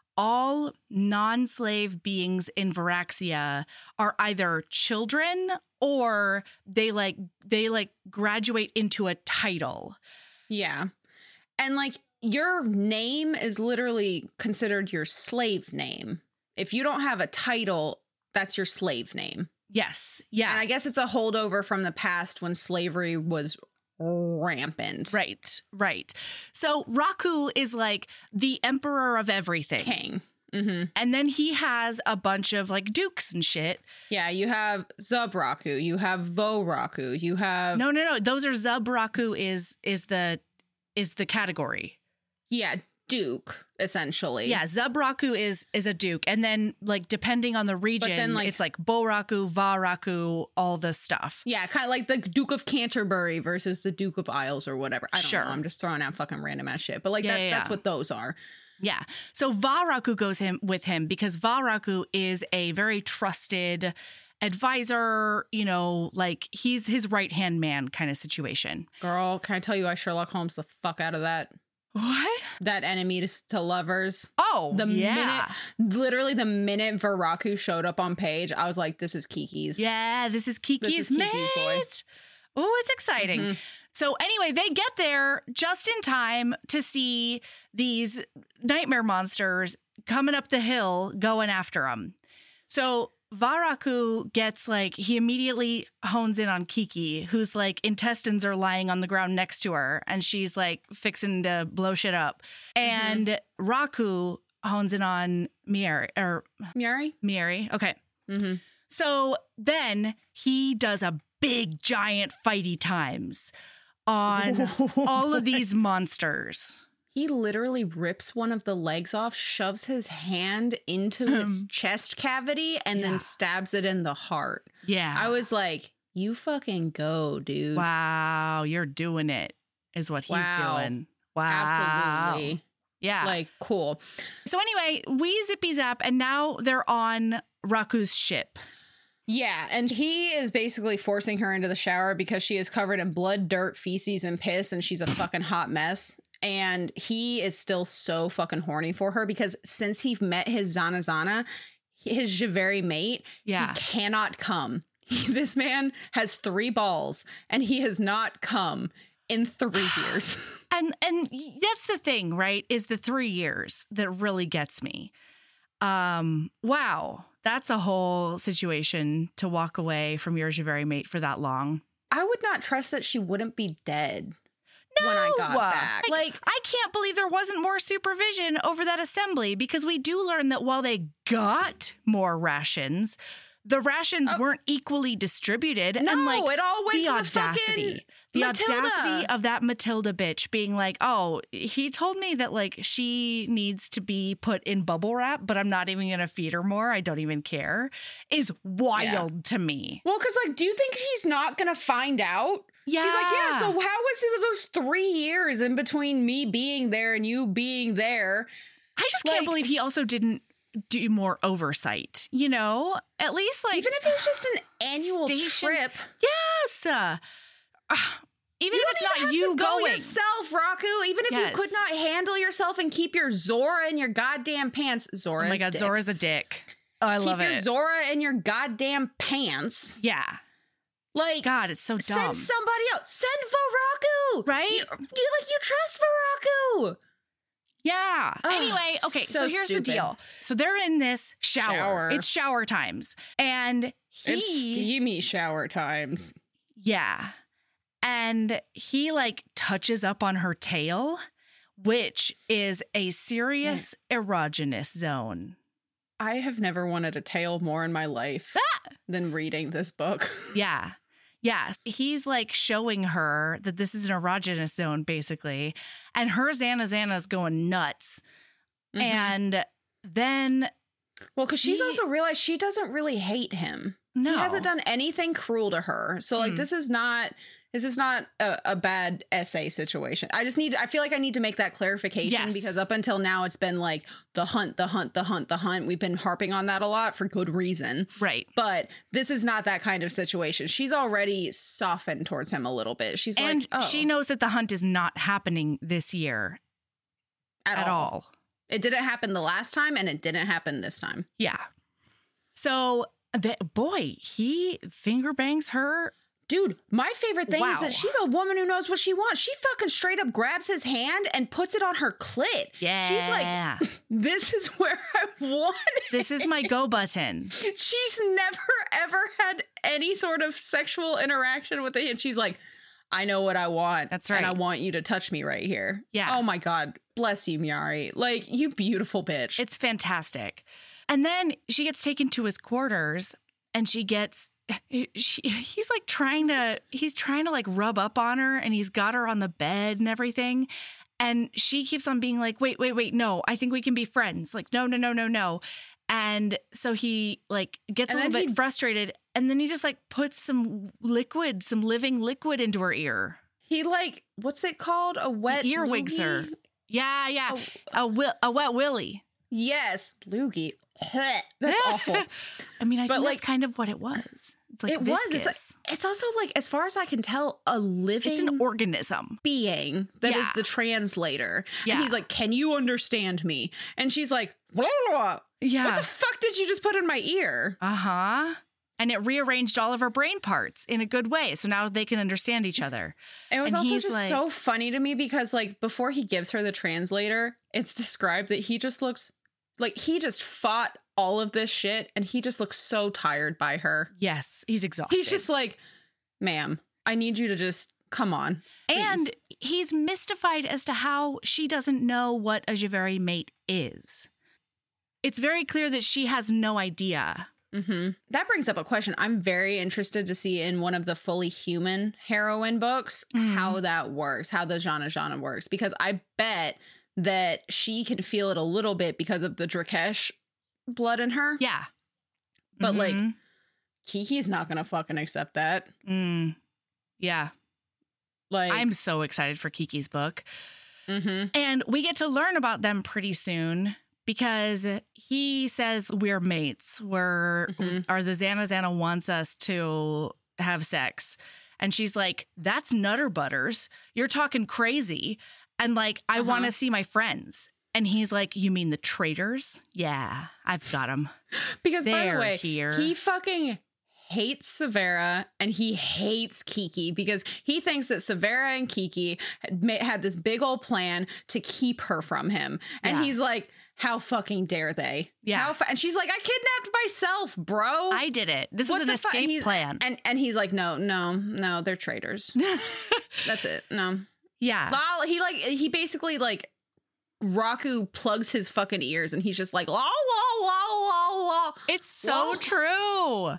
all non-slave beings in Varaxia are either children or they like they like graduate into a title. Yeah. And like your name is literally considered your slave name. If you don't have a title, that's your slave name. Yes. Yeah. And I guess it's a holdover from the past when slavery was rampant. Right. Right. So Raku is like the emperor of everything. King. Mm-hmm. And then he has a bunch of like dukes and shit. Yeah, you have Zubraku, you have Voraku, you have No, no, no. Those are Zubraku is is the is the category. yeah, Duke essentially. Yeah, Zubraku is is a duke, and then like depending on the region, then, like- it's like Boraku, Varaku, all the stuff. Yeah, kind of like the Duke of Canterbury versus the Duke of Isles or whatever. I don't Sure. know. I'm just throwing out fucking random ass shit. But like Yeah, that, yeah, that's yeah. what those are. Yeah. So Varaku goes him with him because Varaku is a very trusted advisor, you know, like he's his right-hand man kind of situation. Girl, can I tell you I Sherlock Holmes the fuck out of that? What? That enemy to, to lovers. Oh, The yeah. minute, literally the minute Varaku showed up on page, I was like, this is Kiki's. Yeah, this is Kiki's, This is Kiki's boy. mate. Oh, it's exciting. Mhm. So anyway, they get there just in time to see these nightmare monsters coming up the hill going after them. So Varaku gets like, he immediately hones in on Kiki, whose like intestines are lying on the ground next to her, and she's like fixing to blow shit up. And Raku hones in on Mieri, or Miari? Mieri. Okay. Mm-hmm. So then he does a big, giant fighty times on all of these monsters. He literally rips one of the legs off, shoves his hand into Um, its chest cavity, and yeah. then stabs it in the heart. Yeah. I was like, you fucking go, dude. Wow, you're doing it, is what he's Wow. doing. Wow. Absolutely. Yeah. Like, cool. So anyway, we zippy zap, and now they're on Raku's ship. Yeah, and he is basically forcing her into the shower because she is covered in blood, dirt, feces, and piss, and she's a fucking hot mess. And he is still so fucking horny for her because since he met his Zana Zana, his Javeri mate, Yeah. he cannot come. He, this man has three balls, and he has not come in three years. And and that's the thing, right? Is the three years that really gets me. Um, wow. That's a whole situation to walk away from your Javeri mate for that long. I would not trust that she wouldn't be dead. No, when I got back. Like, Like- I can't believe there wasn't more supervision over that assembly, because we do learn that while they got more rations, the rations Oh. weren't equally distributed. No, and like it all went the to the audacity, fucking the Matilda. audacity of that Matilda bitch being like, "Oh, he told me that like she needs to be put in bubble wrap, but I'm not even going to feed her more. I don't even care," is wild to me. Well, because, like, do you think he's not going to find out? Yeah, He's like, yeah, so how was it those three years in between me being there and you being there? I just can't like- believe he also didn't do more oversight, you know? At least like Even if it was just an annual Station- trip. yes. Uh, uh, even You if it's don't even not have you to go going. yourself, Raku. Even if Yes. you could not handle yourself and keep your Zora in your goddamn pants. Zora Oh my is god, dick. Zora's a dick. Oh, I Keep love your it. Zora in your goddamn pants. Yeah. Like, God, it's so dumb. send somebody else. Send Varaku. Right? You, you like you trust Varaku. Yeah. Ugh, Anyway, okay, so, so here's stupid. the deal. So they're in this shower. Shower. It's shower times. And he It's steamy shower times. yeah. And he like touches up on her tail, which is a serious erogenous zone. I have never wanted a tail more in my life Ah! than reading this book. Yeah. Yeah. He's like showing her that this is an erogenous zone, basically. And her Xana Xana's going nuts. Mhm. And then well, because she's he- also realized she doesn't really hate him. no. He hasn't done anything cruel to her. So like Mm. this is not this is not a, a bad essay situation. I just need I feel like I need to make that clarification Yes. because up until now it's been like the hunt, the hunt, the hunt, the hunt. We've been harping on that a lot for good reason. Right. But this is not that kind of situation. She's already softened towards him a little bit. She's And like, oh, she knows that the hunt is not happening this year at, at all. all. It didn't happen the last time and it didn't happen this time. Yeah. So, the, boy, he finger bangs her. Dude, my favorite thing is Wow. that she's a woman who knows what she wants. She fucking straight up grabs his hand and puts it on her clit. Yeah. She's like, this is where I want it. This is my go button. She's never ever had any sort of sexual interaction with it. And she's like, I know what I want. That's And I right. want you to touch me right here. Yeah. Oh my God. Bless you, Miari. Like, you beautiful bitch. It's fantastic. And then she gets taken to his quarters and she gets, she, he's like trying to, he's trying to like rub up on her and he's got her on the bed and everything. And she keeps on being like, wait, wait, wait, no, I think we can be friends. Like, no, no, no, no, no. And so he like gets And a little then bit he- frustrated and then he just like puts some liquid, some living liquid into her ear. he like, what's it called? A wet Earwigs her. loogie? Yeah, yeah. Oh, A, wi- a wet willy. yes, loogie. That's awful. I mean, I But, think like, that's kind of what it was. It's like it was. It's, like, viscous. it's also like, as far as I can tell, a living It's an organism. being that is Yeah. the translator. Yeah. And he's like, can you understand me? And she's like, blah, blah, blah. What Yeah. the fuck did you just put in my ear? Uh huh. And it rearranged all of her brain parts in a good way. So now they can understand each other. It was And also he's just like- so funny to me because, like, before he gives her the translator, it's described that he just looks like he just fought all of this shit and he just looks so tired by her. Yes. He's exhausted. He's just like, ma'am, I need you to just come on. please." and he's mystified as to how she doesn't know what a Javeri mate is. It's very clear that she has no idea Mm-hmm. That brings up a question I'm very interested to see in one of the fully human heroine books, Mm. how that works, how the Jana Jana works, because I bet that she can feel it a little bit because of the Drakesh blood in her. Yeah. But like Mhm. Kiki's not going to fucking accept that. Mm. Yeah. Like I'm so excited for Kiki's book. mm-hmm. And we get to learn about them pretty soon because he says we're mates. We're, Mhm. or the Xana Xana wants us to have sex. And she's like, that's Nutter Butters. You're talking crazy. And like, I Uh-huh. want to see my friends. And he's like, you mean the traitors? Yeah, I've got them. Because by They're the way, here. he fucking hates Severa and he hates Kiki because he thinks that Severa and Kiki had, ma- had this big old plan to keep her from him. And Yeah. he's like, how fucking dare they? Yeah. How fa-? And she's like, I kidnapped myself, bro. I did it. This What was an the fu-? escape He's- plan. And and he's like, no, no, no, they're traitors. That's it. No. Yeah. Lol, he like he basically like Raku plugs his fucking ears and he's just like la la la la la It's so Whoa. true.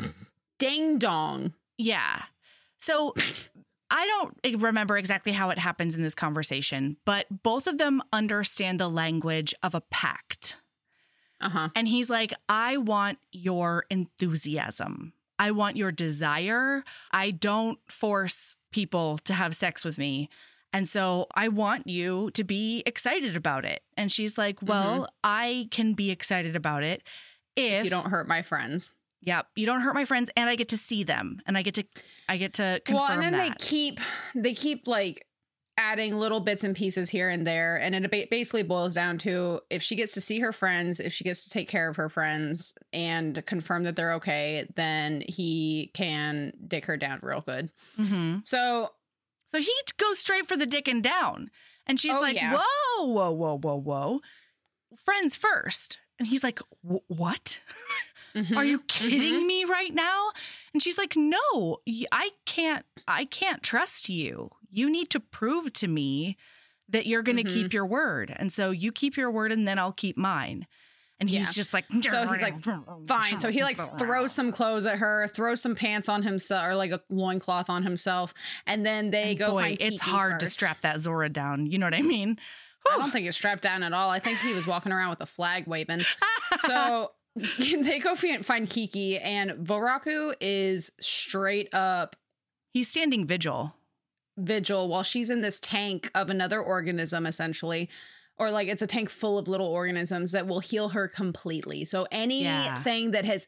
ding dong. Yeah. So I don't remember exactly how it happens in this conversation, but both of them understand the language of a pact. Uh-huh. And he's like, I want your enthusiasm. I want your desire. I don't force people to have sex with me. And so I want you to be excited about it. And she's like, well, I can be excited about it if You don't hurt my friends. Yep, you don't hurt my friends, and I get to see them, and I get to, I get to confirm Well, and then that. they keep they keep like adding little bits and pieces here and there, and it ba- basically boils down to if she gets to see her friends, if she gets to take care of her friends and confirm that they're okay, then he can dick her down real good. hmm So So he goes straight for the dick and down, and she's Oh, like, yeah. "Whoa, whoa, whoa, whoa, whoa, friends first." And he's like, "Wh- "What? mhm, Are you kidding mhm. me right now?" And she's like, "No, y- I can't. I can't trust you. You need to prove to me that you're going to Mhm. keep your word. And so you keep your word, and then I'll keep mine." And he's Yeah. just like, So he's like, fine. So he like throws some clothes at her, throws some pants on himself or like a loincloth on himself. And then they And go boy, find it's Kiki hard to first. strap that Zora down. You know what I mean? I don't think it's strapped down at all. I think he was walking around with a flag waving. So they go fi- find Kiki, and Voraku is straight up He's standing vigil. vigil while she's in this tank of another organism, essentially. Or like it's a tank full of little organisms that will heal her completely. So anything that has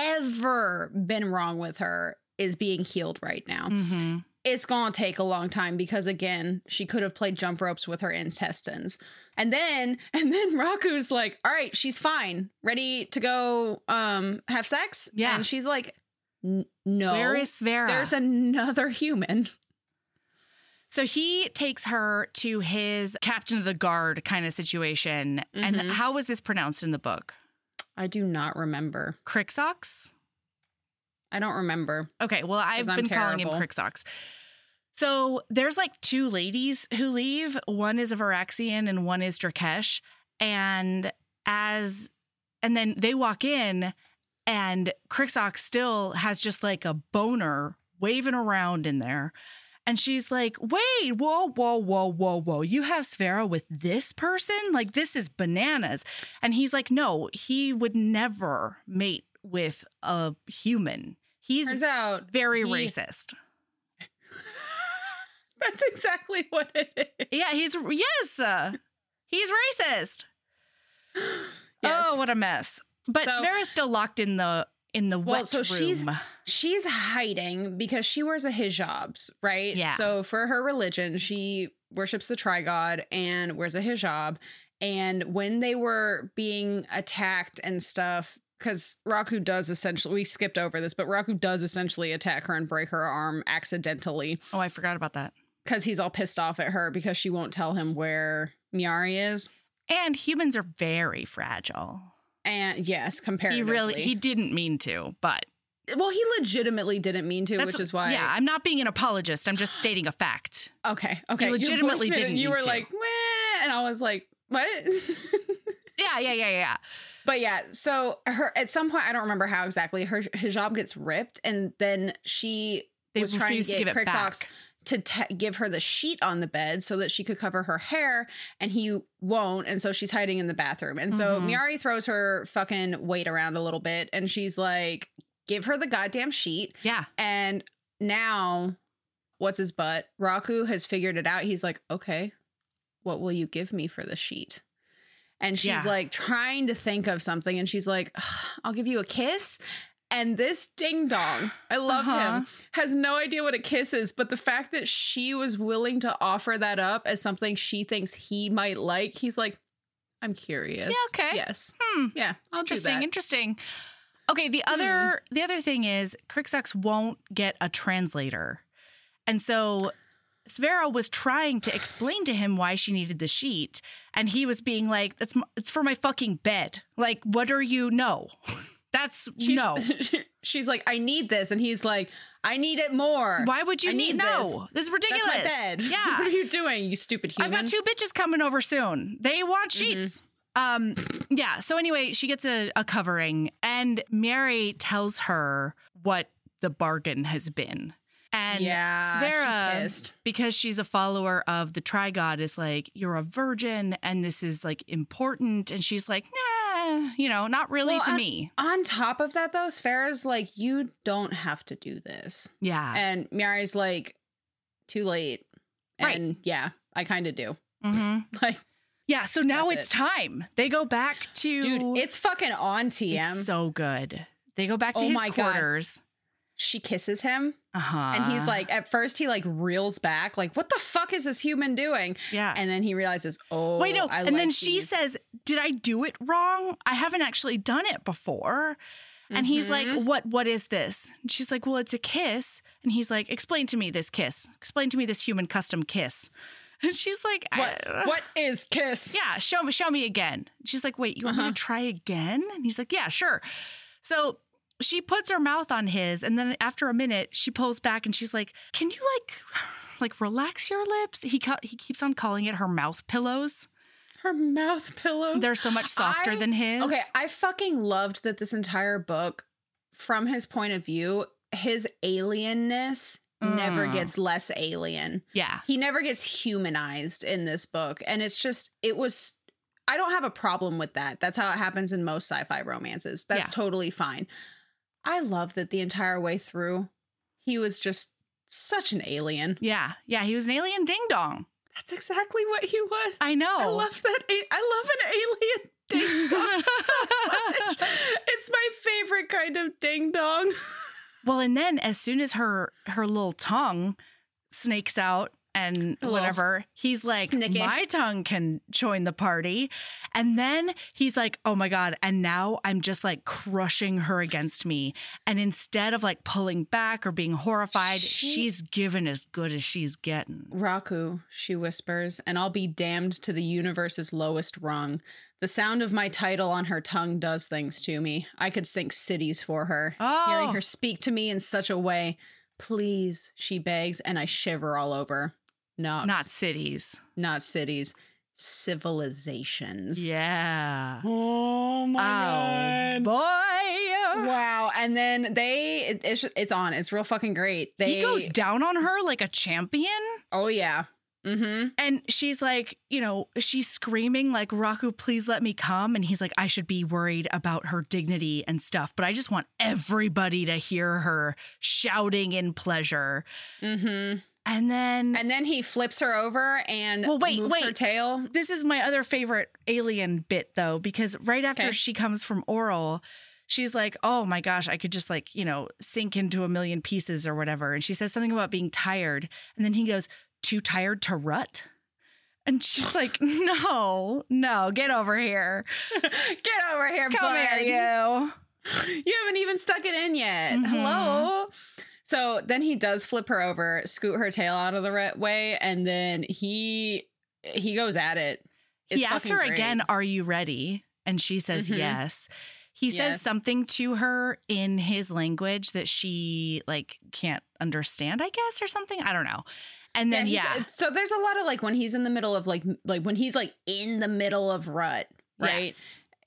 ever been wrong with her is being healed right now. Mm-hmm. It's gonna take a long time because again, she could have played jump ropes with her intestines. And then and then Raku's like, all right, she's fine. Ready to go um have sex? Yeah. And she's like, "N- no. Where is Vera? There's another human. So he takes her to his captain of the guard kind of situation. And Mhm. how was this pronounced in the book? I do not remember. Crixox? I don't remember. Okay, well, I've I'm been calling him terrible. Crixox. So there's like two ladies who leave. One is a Varaxian and one is Drakesh. And as and then they walk in and Crixox still has just like a boner waving around in there. And she's like, wait, whoa, whoa, whoa, whoa, whoa. You have Sphera with this person? Like, this is bananas. And he's like, no, he would never mate with a human. He's Turns out very he- racist. That's exactly what it is. Yeah, he's, yes, uh, he's racist. Yes. Oh, what a mess. But So- Sphera's still locked in the, in the Well, wet so room. she's- She's hiding because she wears a hijab, right? Yeah. So for her religion, she worships the Trigod and wears a hijab. And when they were being attacked and stuff, because Raku does essentially, we skipped over this, but Raku does essentially attack her and break her arm accidentally Oh, I forgot about that. because he's all pissed off at her because she won't tell him where Miyari is. And humans are very fragile. And yes, He comparatively. really, he didn't mean to, but well, he legitimately didn't mean to, that's, which is why. yeah, I'm not being an apologist. I'm just stating a fact. Okay. Okay. He You legitimately voiced it didn't and you mean were to. like, Wah, and I was like, what? Yeah, yeah, yeah, yeah. But yeah, so her at some point, I don't remember how exactly, her hijab gets ripped, and then she They was trying to refuse to get give it Crixox back. to te- give her the sheet on the bed so that she could cover her hair, and he won't, and so she's hiding in the bathroom. And so Mhm. Miari throws her fucking weight around a little bit, and she's like, give her the goddamn sheet. Yeah. And now, what's his butt? Raku has figured it out. He's like, okay, what will you give me for the sheet? And she's Yeah. like trying to think of something, and she's like, I'll give you a kiss. And this ding dong, I love Uh-huh. him, has no idea what a kiss is, but the fact that she was willing to offer that up as something she thinks he might like, he's like, I'm curious. Yeah, okay. Yes. Hmm. Yeah, I'll do Interesting, that. interesting. Okay, the other the other thing is Crixox won't get a translator. And so Svera was trying to explain to him why she needed the sheet, and he was being like, "That's m- it's for my fucking bed. Like, what are you? No, that's She's, no. She's like, I need this. And he's like, I need it more. Why would you I need, need no? This is ridiculous. That's my bed. Yeah, What are you doing, you stupid human? I've got two bitches coming over soon. They want sheets. Um, yeah. So anyway, she gets a, a covering, and Mary tells her what the bargain has been. And Yeah, she's Svera, pissed. because she's a follower of the Trigod, is like, you're a virgin and this is like important. And she's like, nah, you know, not really Well, to on- me. On top of that, though, Sphera's like, you don't have to do this. Yeah. And Miari's like, too late. Right. And yeah, I kind of do. hmm Like, Yeah. So now That's it's it. time. They go back to. dude, it's fucking on T M. It's so good. They go back to Oh his my God. quarters. She kisses him, Uh-huh. and he's like, at first, he like reels back, like, what the fuck is this human doing? yeah. And then he realizes, oh, Wait, no. I and then like she these. says, did I do it wrong? I haven't actually done it before. And he's like, Mhm. what, what is this? And she's like, well, it's a kiss. And he's like, explain to me this kiss. Explain to me this human custom kiss. And she's like, what, I- what is kiss? yeah, show me, show me again. She's like, wait, you want me Uh-huh. to try again? And he's like, yeah, sure. So she puts her mouth on his, and then after a minute, she pulls back and she's like, can you like, like relax your lips? He ca- he keeps on calling it her mouth pillows. Her mouth pillow. They're so much softer I- than his. Okay, I fucking loved that this entire book, from his point of view, his alienness never Mm. gets less alien. Yeah. He never gets humanized in this book. And it's just, it was, I don't have a problem with that. That's how it happens in most sci fi romances. That's Yeah. totally fine. I love that the entire way through, he was just such an alien. Yeah. Yeah. He was an alien ding dong. That's exactly what he was. I know. I love that. a- I love an alien ding dong so much. It's my favorite kind of ding dong. Well, and then as soon as her her little tongue snakes out and A little whatever, he's like, snicky. my tongue can join the party. And then he's like, oh my God. And now I'm just like crushing her against me. And instead of like pulling back or being horrified, She- she's given as good as she's getting. Raku, she whispers, and I'll be damned to the universe's lowest rung. The sound of my title on her tongue does things to me. I could sink cities for her. Oh. Hearing her speak to me in such a way. Please, she begs, and I shiver all over. Nox, Not cities. not cities, civilizations. Yeah. Oh my Oh, boy. Wow. And then they, it, it's, it's on. It's real fucking great. They He goes down on her like a champion. Oh, yeah. Mm-hmm. And she's like, you know, she's screaming like, Raku, please let me come. And he's like, I should be worried about her dignity and stuff, but I just want everybody to hear her shouting in pleasure. Mm-hmm. And then And then he flips her over and Well, wait, moves her wait. tail. this is my other favorite alien bit, though, because right after Okay. she comes from Oral, she's like, oh my gosh, I could just like, you know, sink into a million pieces or whatever. And she says something about being tired. And then he goes, too tired to rut? And she's like, no, no, get over here. Get over here, Come bud. here, you. You haven't even stuck it in yet. Mhm. Hello. So then he does flip her over, scoot her tail out of the re- way, and then he he goes at it. It's He asks fucking her great. again, are you ready? And she says Mhm. yes. He Yes. says something to her in his language that she like can't understand, I guess, or something. I don't know. And then he's- yeah, So there's a lot of like when he's in the middle of like like when he's like in the middle of rut, right? Yes.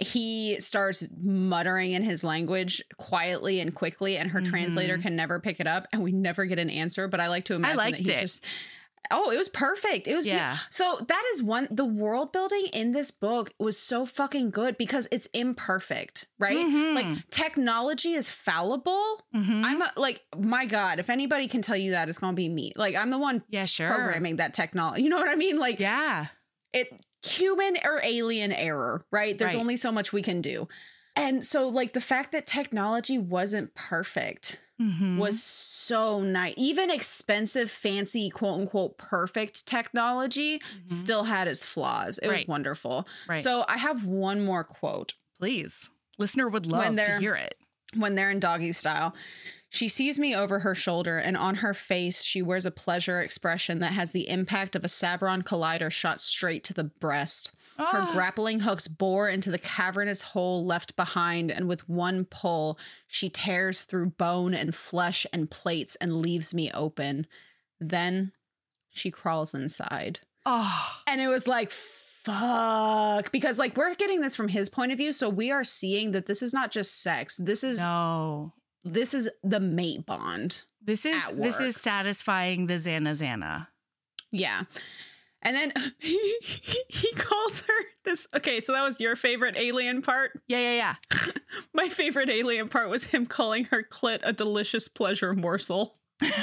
he starts muttering in his language quietly and quickly, and her Mhm. translator can never pick it up, and we never get an answer. But I like to imagine liked that he's it. just. Oh, it was perfect. It was Yeah. yeah. So that is one. The world building in this book was so fucking good because it's imperfect, right? Mhm. Like technology is fallible. Mhm. I'm a, like, my God, if anybody can tell you that, it's gonna be me. Like I'm the one yeah, sure. programming that technology. You know what I mean? Like Yeah. it human or alien error, right? There's Right. only so much we can do. And so like the fact that technology wasn't perfect Mhm. was so nice. Even expensive, fancy, quote unquote, perfect technology Mhm. still had its flaws. It Right. was wonderful. Right. So I have one more quote. Please. Listener would love When to they're- hear it. When they're in doggy style, she sees me over her shoulder, and on her face, she wears a pleasure expression that has the impact of a Sabron collider shot straight to the breast. Her Ah. grappling hooks bore into the cavernous hole left behind, and with one pull, she tears through bone and flesh and plates and leaves me open. Then she crawls inside. Oh. And it was like, fuck. Because, like, we're getting this from his point of view, so we are seeing that this is not just sex. This is No. this is the mate bond. This is At this work. is satisfying the Xana Xana. Yeah. And then he, he calls her this. Okay, so that was your favorite alien part. Yeah, yeah, yeah. My favorite alien part was him calling her clit a delicious pleasure morsel.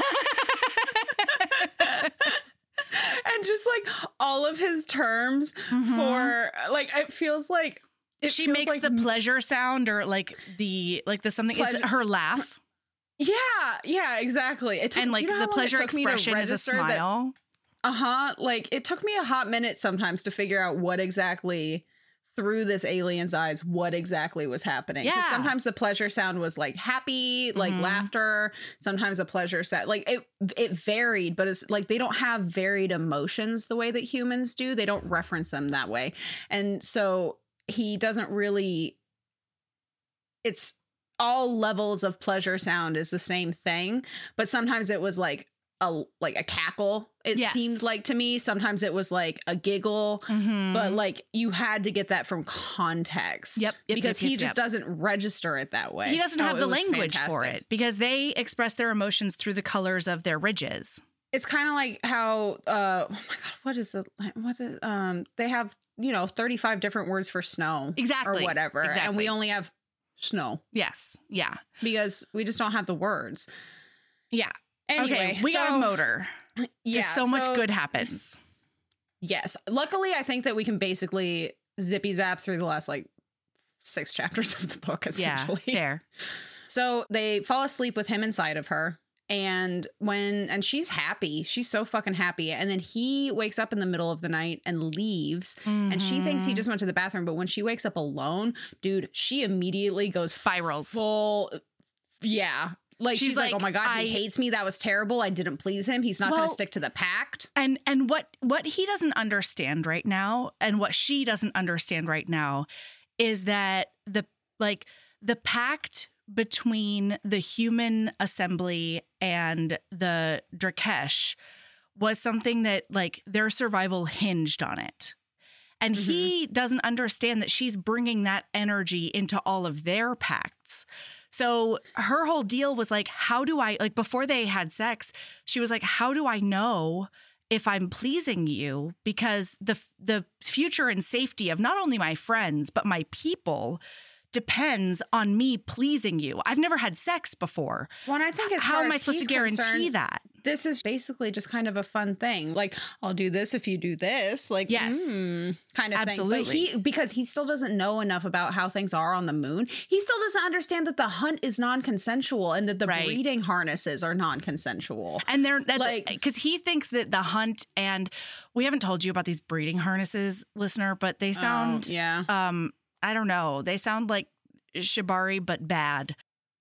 And just like all of his terms Mhm. for like, it feels like it She feels makes like the pleasure sound or like the like the something Pleasure- it's her laugh. Yeah, yeah, exactly. It took, And like you know how the long it pleasure took me to expression is a register that- smile. Uh-huh. Like it took me a hot minute sometimes to figure out what exactly through this alien's eyes, what exactly was happening. 'Cause Yeah. sometimes the pleasure sound was like happy, like Mhm. laughter. Sometimes the pleasure sound like it it varied, but it's like they don't have varied emotions the way that humans do. They don't reference them that way. And so he doesn't really it's all levels of pleasure sound is the same thing, but sometimes it was like a like a cackle, it Yes. seemed like to me. Sometimes it was like a giggle, Mhm. but like you had to get that from context. Yep, yep, because yep, he yep, just yep. doesn't register it that way. he doesn't Oh, have it the was language for fantastic. it because they express their emotions through the colors of their ridges. It's kind of like how uh oh my god, what is the what is um they have, you know, thirty-five different words for snow Exactly. or whatever, and Exactly. we only have snow Yes. Yeah. because we just don't have the words. Yeah. Anyway, okay. We got a so- motor. Yeah, so much good happens. Yes. Luckily, I think that we can basically zippy zap through the last like six chapters of the book, Yeah. essentially. Fair. So they fall asleep with him inside of her. And when, and she's happy. She's so fucking happy. And then he wakes up in the middle of the night and leaves. And she thinks he Mhm. just went to the bathroom. But when she wakes up alone, dude, she immediately goes Spirals. full. Yeah. Like she's, She's like, like, oh my God, I- he hates me. That was terrible. I didn't please him. He's not going Well- to stick to the pact. And and what what he doesn't understand right now and what she doesn't understand right now is that the like the pact between the human assembly and the Drakesh was something that like their survival hinged on it. And Mhm. he doesn't understand that she's bringing that energy into all of their pacts. So her whole deal was like, how do I, like before they had sex, she was like, how do I know if I'm pleasing you? Because the the future and safety of not only my friends, but my people depends on me pleasing you. I've never had sex before. Well, and I think as How far am I as supposed to he's guarantee concerned, that? this is basically just kind of a fun thing. Like, I'll do this if you do this. Like, Yes. mm, kind of Absolutely. thing. But he, because he still doesn't know enough about how things are on the moon, he still doesn't understand that the hunt is non-consensual and that the Right. breeding harnesses are non-consensual. And they're that, Like- because he thinks that the hunt and we haven't told you about these breeding harnesses, listener, but they sound Oh, yeah. um I don't know. They sound like shibari but bad.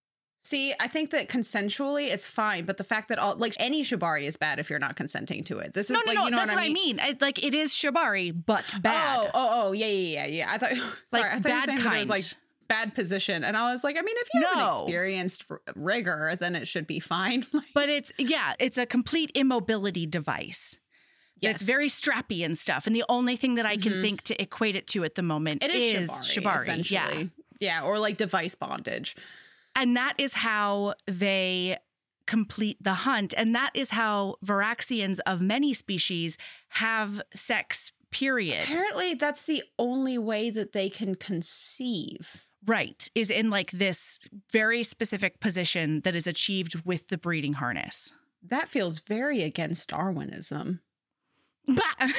See, I think that consensually it's fine, but the fact that all like any shibari is bad if you're not consenting to it. This is No, no, like, no. you know that's what I mean. I, like it is shibari but bad. Oh, oh, oh, yeah, yeah, yeah, yeah. I thought, sorry, Like, I thought you were bad saying that it was kind. like bad position, and I was like, I mean, if you No. haven't experienced r- rigor, then it should be fine. Like, But it's yeah, it's a complete immobility device. That's Yes. very strappy and stuff. And the only thing that I can Mhm. think to equate it to at the moment It is, is shibari. shibari, essentially. Yeah. Yeah, or like device bondage. And that is how they complete the hunt. And that is how Varaxians of many species have sex, period. Apparently, that's the only way that they can conceive. Right. Is in like this very specific position that is achieved with the breeding harness. That feels very against Darwinism. Bah.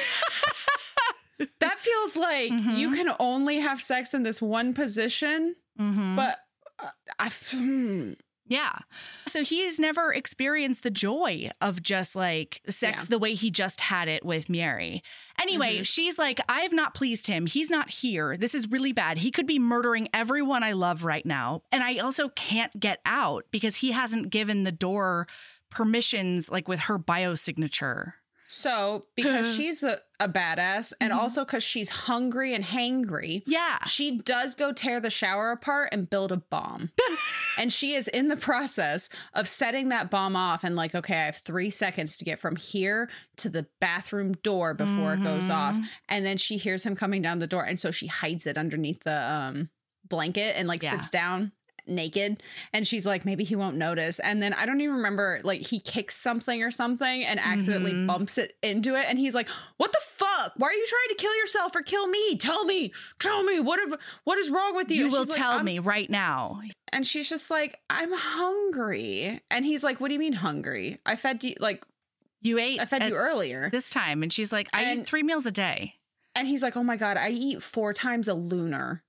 That feels like Mhm. you can only have sex in this one position, Mhm. but uh, I. Hmm. Yeah. So he's never experienced the joy of just like sex Yeah. the way he just had it with Mary. Anyway, Mhm. she's like, I have not pleased him. He's not here. This is really bad. He could be murdering everyone I love right now. And I also can't get out because he hasn't given the door permissions like with her biosignature. So, because she's a, a badass, and Mhm. also because she's hungry and hangry, Yeah. she does go tear the shower apart and build a bomb. And she is in the process of setting that bomb off and like, okay, I have three seconds to get from here to the bathroom door before it goes off. Mhm. And then she hears him coming down the door. And so she hides it underneath the um, blanket and like Yeah. sits down naked. And she's like, maybe he won't notice. And then I don't even remember, like he kicks something or something and accidentally Mhm. bumps it into it. And he's like, what the fuck? Why are you trying to kill yourself or kill me? Tell me, tell me what, if, what is wrong with you? You And will she's like, tell "I'm-" me right now. And she's just like, I'm hungry. And he's like, what do you mean hungry? I fed you, like, You ate I fed at you earlier. this time. And she's like, I And- eat three meals a day. And he's like, oh my God, I eat four times a lunar.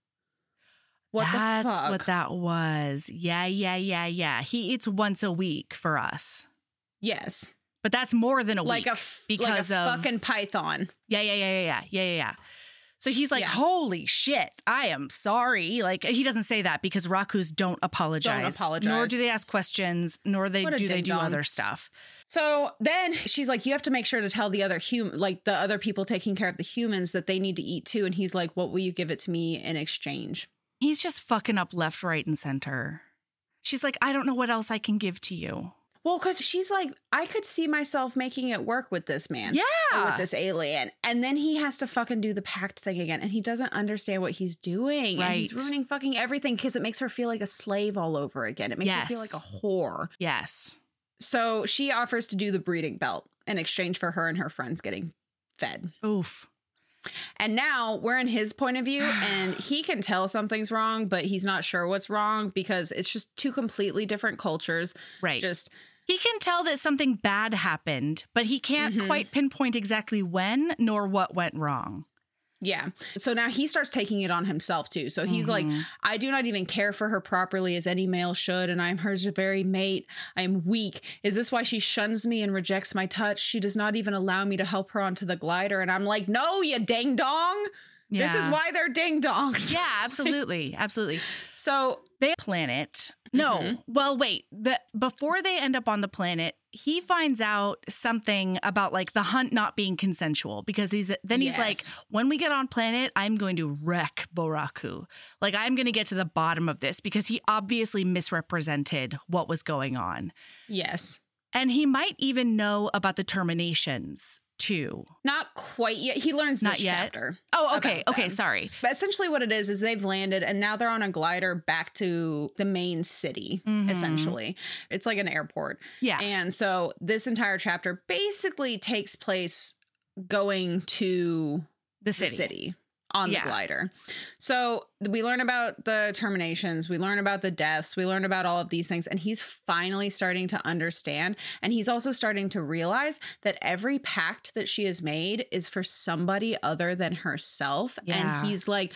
What That's the fuck? what that was. Yeah, yeah, yeah, yeah. He eats once a week for us. Yes. But that's more than a Like week a, f- because like a of fucking python. Yeah, yeah, yeah, yeah, yeah, yeah, yeah, yeah. So he's like, Yeah. holy shit, I am sorry. Like he doesn't say that because Rakus don't apologize. apologize. Nor do they ask questions, nor they What a do they do ding-dong. other stuff. So then she's like, you have to make sure to tell the other human, like the other people taking care of the humans that they need to eat too. And he's like, what will you give it to me in exchange? He's just fucking up left, right, and center. She's like, I don't know what else I can give to you. Well, because she's like, I could see myself making it work with this man. Or Yeah. with this alien. And then he has to fucking do the pact thing again. And he doesn't understand what he's doing. And he's Right. ruining fucking everything because it makes her feel like a slave all over again. It makes her feel like Yes. a whore. Yes. So she offers to do the breeding belt in exchange for her and her friends getting fed. Oof. And now we're in his point of view and he can tell something's wrong, but he's not sure what's wrong because it's just two completely different cultures. Right. Just He can tell that something bad happened, but he can't Mhm. quite pinpoint exactly when nor what went wrong. yeah. So now he starts taking it on himself too. So he's like, Mhm. I do not even care for her properly as any male should, and I am her very mate. I am weak. Is this why she shuns me and rejects my touch? She does not even allow me to help her onto the glider. And I'm like, no, you ding dong. This is Yeah. why they're ding dongs. Yeah, absolutely. Absolutely. So They planet. No. Mhm. Well, wait. The before they end up on the planet, he finds out something about like the hunt not being consensual because he's then he's like, Yes. when we get on planet, I'm going to wreck Boraku. Like I'm going to get to the bottom of this because he obviously misrepresented what was going on. yes. And he might even know about the terminations too. Not quite yet. He learns Not this yet. chapter. Oh, okay. About Okay, them. sorry. But essentially what it is, is they've landed and now they're on a glider back to the main city, Mhm. essentially. It's like an airport. Yeah. And so this entire chapter basically takes place going to the the city. city on Yeah. the glider. So we learn about the terminations, we learn about the deaths, we learn about all of these things. And he's finally starting to understand. And he's also starting to realize that every pact that she has made is for somebody other than herself. Yeah. And he's like,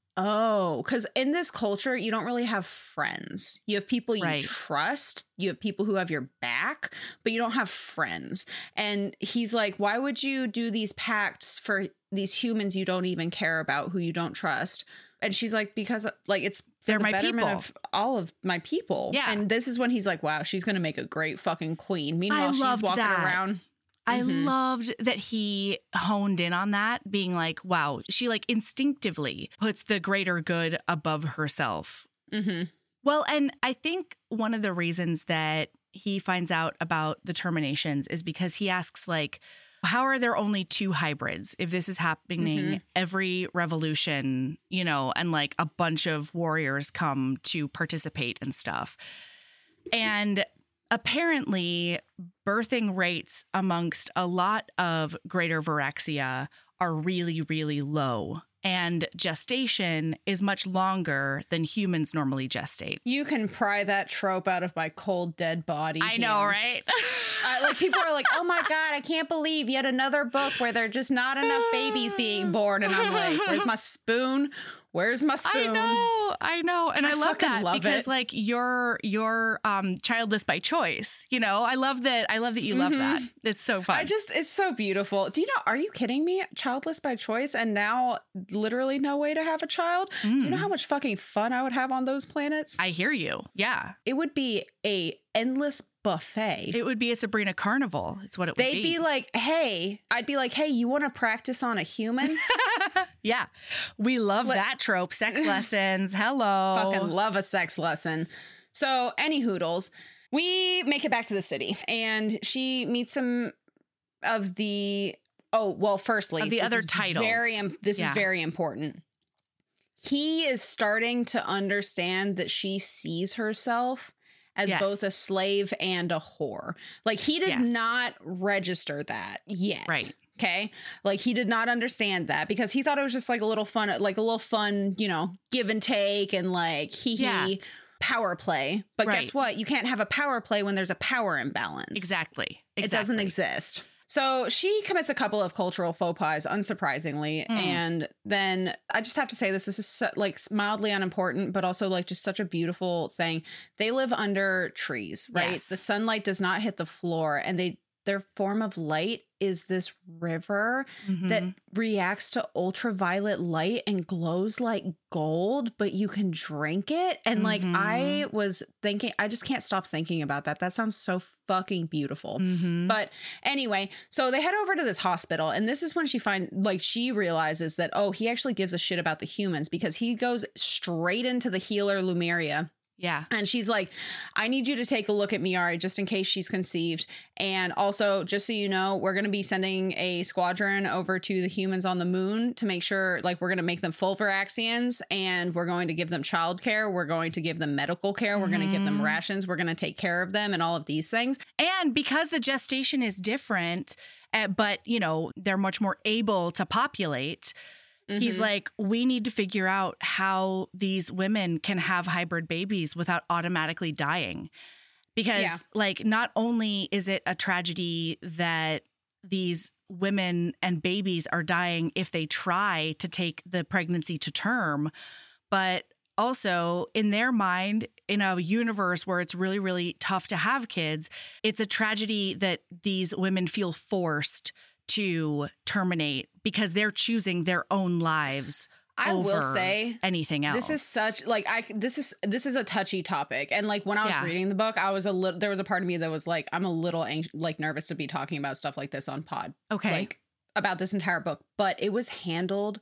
oh, because in this culture, you don't really have friends. You have people you Right. trust, you have people who have your back, but you don't have friends. And he's like, why would you do these pacts for these humans you don't even care about, who you don't trust? And she's like, because like it's for They're the my betterment people. of all of my people. Yeah. And this is when he's like, wow, she's gonna make a great fucking queen. Meanwhile, she's loved walking that. around. I Mhm. loved that he honed in on that, being like, wow, she like instinctively puts the greater good above herself. Mm-hmm. Well, and I think one of the reasons that he finds out about the terminations is because he asks, like, how are there only two hybrids if this is happening Mm-hmm. every revolution, you know, and like a bunch of warriors come to participate and stuff? And apparently, birthing rates amongst a lot of Greater Viraxia are really, really low. And gestation is much longer than humans normally gestate. You can pry that trope out of my cold, dead body. I know, hands. right? I, like people are like, oh my God, I can't believe yet another book where there are just not enough babies being born. And I'm like, where's my spoon? Where's my spoon? I know, I know. And I, I love fucking that love because it. like you're you're um childless by choice. You know, I love that. I love that you love Mhm. that. It's so fun. I just, it's so beautiful. Do you know, are you kidding me? Childless by choice and now literally no way to have a child? Do you know Mm. how much fucking fun I would have on those planets? I hear you. Yeah. It would be a endless buffet. It would be a Sabrina carnival. It's what it would They'd be like, hey, I'd be like, hey, you want to practice on a human? Yeah. We love Let- that trope. Sex lessons. Hello. Fucking love a sex lesson. So, any hoodles, we make it back to the city and she meets some of the, oh, well, firstly, Of the this other is titles. Very, im- this Yeah. is very important. He is starting to understand that she sees herself as Yes. both a slave and a whore. Like, he did Yes. not register that yet. Right. Okay. Like, he did not understand that because he thought it was just like a little fun, like a little fun, you know, give and take and like hee hee Yeah. power play. But Right. guess what? You can't have a power play when there's a power imbalance. Exactly. It doesn't Exactly. exist. So she commits a couple of cultural faux pas, unsurprisingly. Mm. And then I just have to say this, this is so, like mildly unimportant, but also like just such a beautiful thing. They live under trees, right? Yes. The sunlight does not hit the floor and they their form of light is this river Mhm. that reacts to ultraviolet light and glows like gold, but you can drink it. And like, Mhm. I was thinking, I just can't stop thinking about that. That sounds so fucking beautiful. Mhm. But anyway, so they head over to this hospital, and this is when she find like she realizes that, oh, he actually gives a shit about the humans because he goes straight into the healer Lumeria. Yeah. And she's like, I need you to take a look at Miari just in case she's conceived. And also, just so you know, we're going to be sending a squadron over to the humans on the moon to make sure, like, we're going to make them full Viraxians and we're going to give them childcare. We're going to give them medical care. We're going to give them Mhm. rations. We're going to take care of them and all of these things. And because the gestation is different, uh, but, you know, they're much more able to populate. He's Mhm. like, we need to figure out how these women can have hybrid babies without automatically dying. Because, Yeah. like, not only is it a tragedy that these women and babies are dying if they try to take the pregnancy to term, but also in their mind, in a universe where it's really, really tough to have kids, it's a tragedy that these women feel forced to terminate because they're choosing their own lives. I will over say, anything else. this is such like I this is this is a touchy topic, and like when I was Yeah. reading the book, I was a little there was a part of me that was like, I'm a little anx- like nervous to be talking about stuff like this on pod, okay. like about this entire book, but it was handled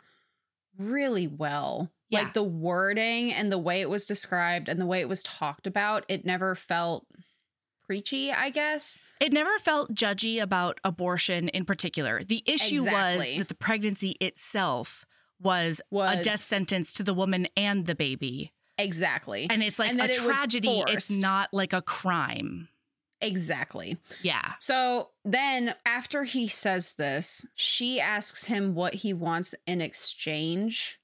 really well. Yeah. Like the wording and the way it was described and the way it was talked about, it never felt preachy, I guess. It never felt judgy about abortion in particular. The issue Exactly. was that the pregnancy itself was, Was a death sentence to the woman and the baby. exactly. And it's like And a that it was tragedy. It's forced. not like a crime. Exactly. Yeah. So then after he says this, she asks him what he wants in exchange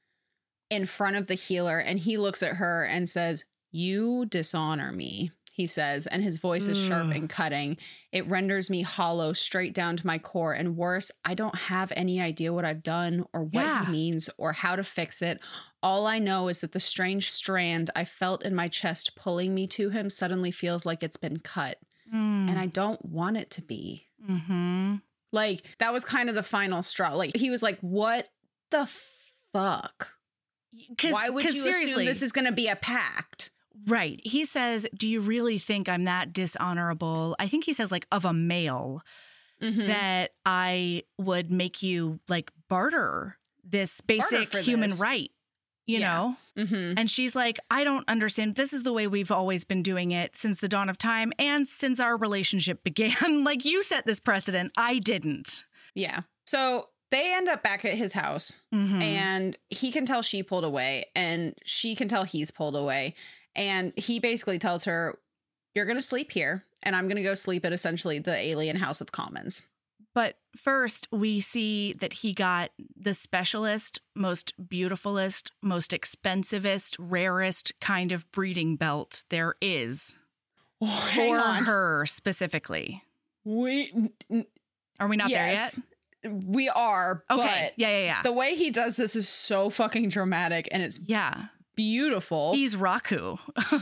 in front of the healer. And he looks at her and says, "You dishonor me," he says, and his voice is sharp Ugh. and cutting. "It renders me hollow straight down to my core. And worse, I don't have any idea what I've done or what Yeah. he means or how to fix it. All I know is that the strange strand I felt in my chest pulling me to him suddenly feels like it's been cut. And I don't want it to be." Mm-hmm. Like, that was kind of the final straw. Like, he was like, what the fuck? Why would you seriously, assume this is going to be a pact? right? He says, "Do you really think I'm that dishonorable?" I think he says, like, of a male, Mhm. that I would make you like barter this basic for human this. right you Yeah. know? Mm-hmm. And she's like, I don't understand. This is the way we've always been doing it since the dawn of time and since our relationship began. Like, you set this precedent. I didn't. Yeah. So they end up back at his house, Mhm. and he can tell she pulled away, and she can tell he's pulled away. And he basically tells her, you're going to sleep here, and I'm going to go sleep at essentially the alien House of Commons. But first, we see that he got the specialist, most beautifulest, most expensivest, rarest kind of breeding belt there is Oh, hang for on. her specifically. We, n- Are we not yes, there yet? we are. Okay. But yeah, yeah, yeah. the way he does this is so fucking dramatic, and it's yeah. beautiful. He's Raku.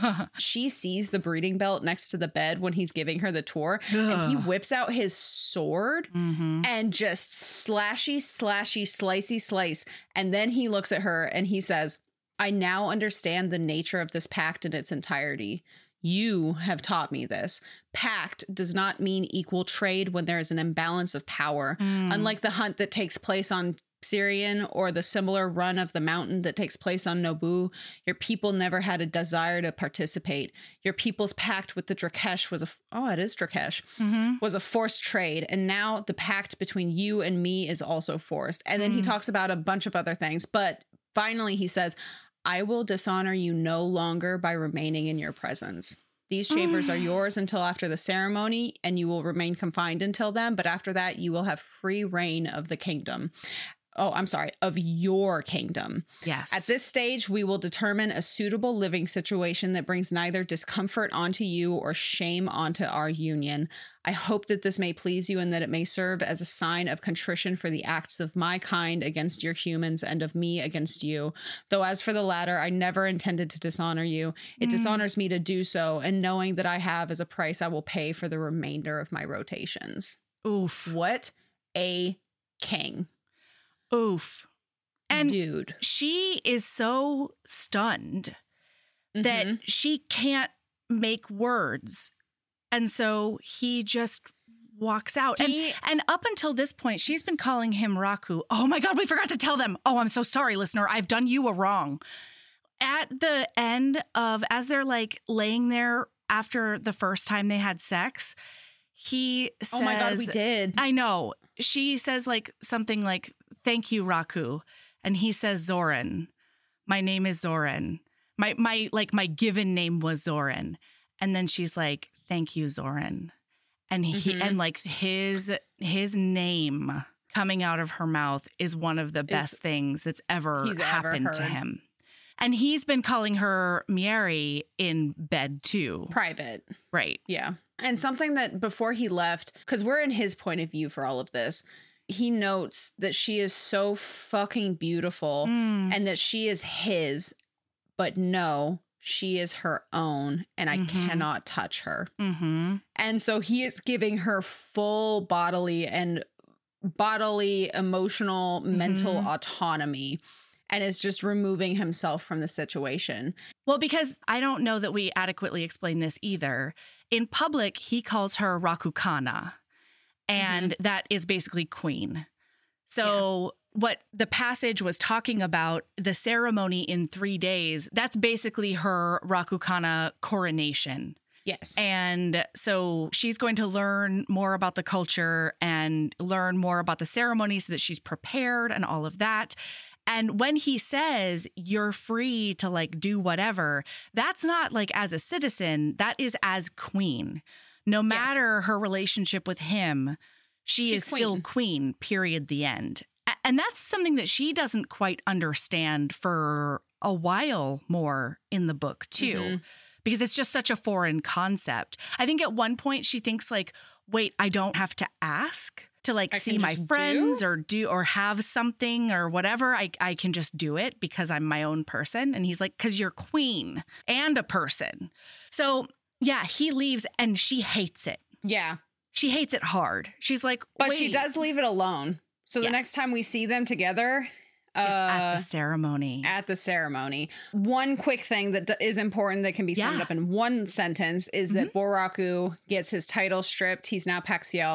She sees the breeding belt next to the bed when he's giving her the tour, and he whips out his sword hmm and just slashy, slashy, slicey, slice. And then he looks at her and he says, I now understand the nature of this pact in its entirety. You have taught me this. Pact does not mean equal trade when there is an imbalance of power. Mm. Unlike the hunt that takes place on Syrian or the similar run of the mountain that takes place on Naboo, your people never had a desire to participate. Your people's pact with the Drakesh was a oh, it is Drakesh hmm was a forced trade, and now the pact between you and me is also forced. And then he Mm. talks about a bunch of other things, but finally he says, I will dishonor you no longer by remaining in your presence. These chambers are yours until after the ceremony, and you will remain confined until then. But after that, you will have free reign of the kingdom. Oh, I'm sorry, of your kingdom. Yes. At this stage, we will determine a suitable living situation that brings neither discomfort onto you or shame onto our union. I hope that this may please you and that it may serve as a sign of contrition for the acts of my kind against your humans and of me against you. Though as for the latter, I never intended to dishonor you. It Mm. dishonors me to do so, and knowing that I have as a price I will pay for the remainder of my rotations. Oof. What a king. Oof. And Dude. she is so stunned that Mhm. she can't make words. And so he just walks out. He- and, and up until this point, she's been calling him Raku. Oh my God, we forgot to tell them. Oh, I'm so sorry, listener. I've done you a wrong. At the end of, as they're like laying there after the first time they had sex, he says, Oh my God, we did. I know. She says like something like, thank you, Raku. And he says, Zoran. My name is Zoran. My, my, like my given name was Zoran. And then she's like, thank you, Zoran. And he, Mhm. and like his, his name coming out of her mouth is one of the best things that's ever he's ever happened to heard. him. And he's been calling her Mieri in bed too. Private. Right. Yeah. And something that before he left, because we're in his point of view for all of this, he notes that she is so fucking beautiful Mm. and that she is his, but no, she is her own and I Mhm. cannot touch her. Mm-hmm. And so he is giving her full bodily and bodily, emotional, mental Mhm. autonomy and is just removing himself from the situation. Well, because I don't know that we adequately explain this either. In public, he calls her Rakukana, and that is basically queen. So what the passage was talking about, the ceremony in three days, that's basically her Rakukana coronation. Yes. And so she's going to learn more about the culture and learn more about the ceremony so that she's prepared and all of that. And when he says you're free to like do whatever, that's not like as a citizen, that is as queen. No matter her relationship with him, she She's is still queen. queen, period, the end. A- And that's something that she doesn't quite understand for a while more in the book, too, Mhm. because it's just such a foreign concept. I think at one point she thinks like, wait, I don't have to ask to like I see can my just friends do? or do or have something or whatever. I, I can just do it because I'm my own person. And he's like, because you're queen and a person. So yeah, he leaves and she hates it. Yeah. She hates it hard. She's like, But she "Wait." does leave it alone. So the next Yes. time we see them together, uh, Is at the ceremony. at the ceremony. One quick thing that d- is important that can be summed Yeah. up in one sentence is that Boraku gets his title stripped. He's now Paxiel.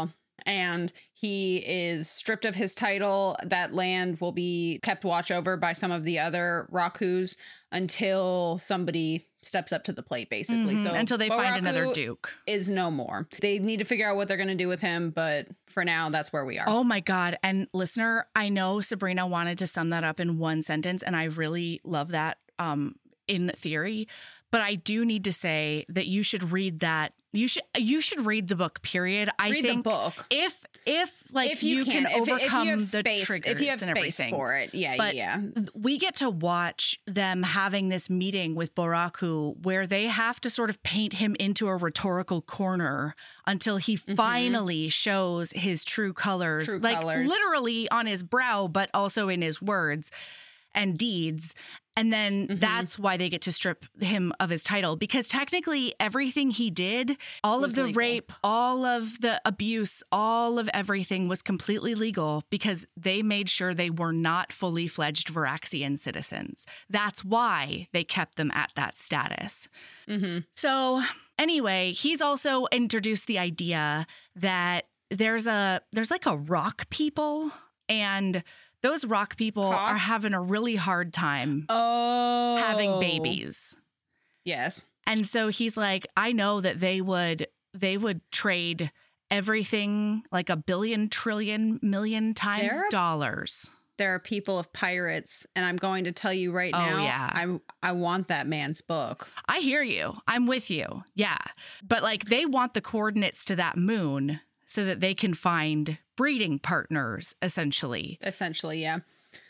and he is stripped of his title. That land will be kept watch over by some of the other Rakus until somebody steps up to the plate, basically. Mm-hmm. So until they find Boraku another duke. Is no more. They need to figure out what they're going to do with him, but for now, that's where we are. Oh my God. And listener, I know Sabrina wanted to sum that up in one sentence, and I really love that um, in theory. But I do need to say that you should read that. You should you should read the book, period. I Read think the book. If if like if you, you can, can, if, overcome if you have the space, triggers if you have and space everything. for it. Yeah, But yeah. we get to watch them having this meeting with Boraku where they have to sort of paint him into a rhetorical corner until he mm-hmm. finally shows his true colors, True like colors. literally on his brow, but also in his words and deeds. And then mm-hmm. that's why they get to strip him of his title, because technically everything he did, all was of the legal. rape, all of the abuse, all of everything was completely legal because they made sure they were not fully fledged Varaxian citizens. That's why they kept them at that status. Mm-hmm. So anyway, he's also introduced the idea that there's a there's like a rock people, and those rock people Cock? are having a really hard time oh. having babies. Yes. And so he's like, I know that they would they would trade everything like a billion, trillion, million times There are- dollars. There are people of pirates, and I'm going to tell you right Oh, now, yeah. I I want that man's book. I hear you. I'm with you. Yeah. But like they want the coordinates to that moon so that they can find breeding partners, essentially. Essentially, yeah.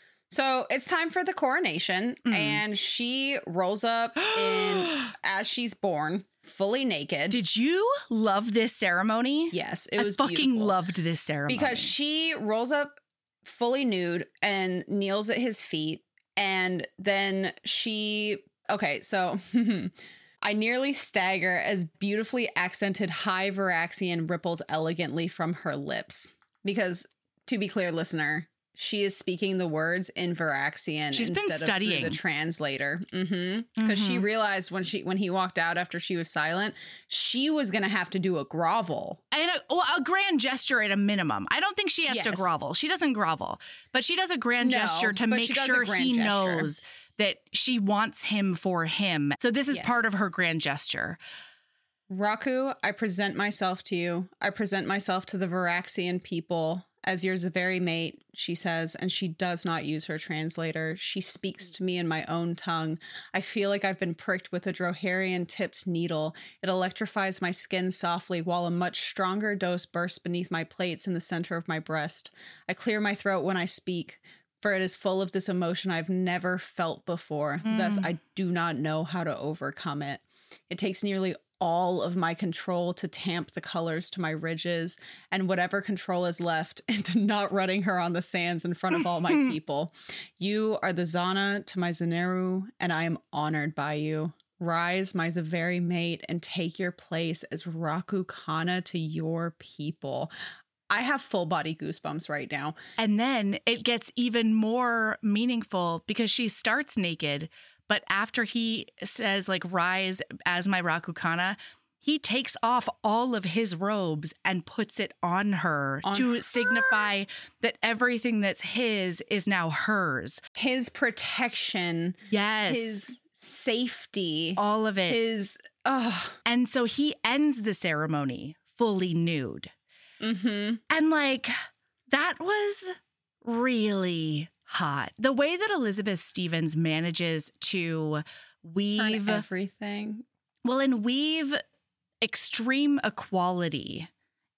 So it's time for the coronation, Mm. and she rolls up in as she's born, fully naked. Did you love this ceremony? Yes, it I was fucking beautiful. loved this ceremony. Because she rolls up fully nude and kneels at his feet, and then she okay, so I nearly stagger as beautifully accented high Varaxian ripples elegantly from her lips. Because, to be clear, listener, she is speaking the words in Varaxian She's been instead studying. of through the translator. Mm-hmm. Because she Mhm. realized when she when he walked out after she was silent, she was going to have to do a grovel. And a, well, a grand gesture at a minimum. I don't think she has to Yes. grovel. She doesn't grovel, but she does a grand No, gesture to but make she does a sure grand he gesture. knows that she wants him for him. So this is Yes. part of her grand gesture. Raku, I present myself to you. I present myself to the Varaxian people as your very mate, she says, and she does not use her translator. She speaks to me in my own tongue. I feel like I've been pricked with a Droharian-tipped needle. It electrifies my skin softly while a much stronger dose bursts beneath my plates in the center of my breast. I clear my throat when I speak, for it is full of this emotion I've never felt before. Mm. Thus, I do not know how to overcome it. It takes nearly all of my control to tamp the colors to my ridges, and whatever control is left into not running her on the sands in front of all my people. You are the Zana to my Zeneru, and I am honored by you. Rise, my very mate, and take your place as Raku Kana to your people. I have full body goosebumps right now. And then it gets even more meaningful because she starts naked. But after he says, like, rise as my Rakukana, he takes off all of his robes and puts it on her On to her? signify that everything that's his is now hers. His protection, Yes. his safety, all of it. his, oh, And so he ends the ceremony fully nude. mm-hmm. And, like, that was really hot. The way that Elizabeth Stevens manages to weave Turn everything. well and weave extreme equality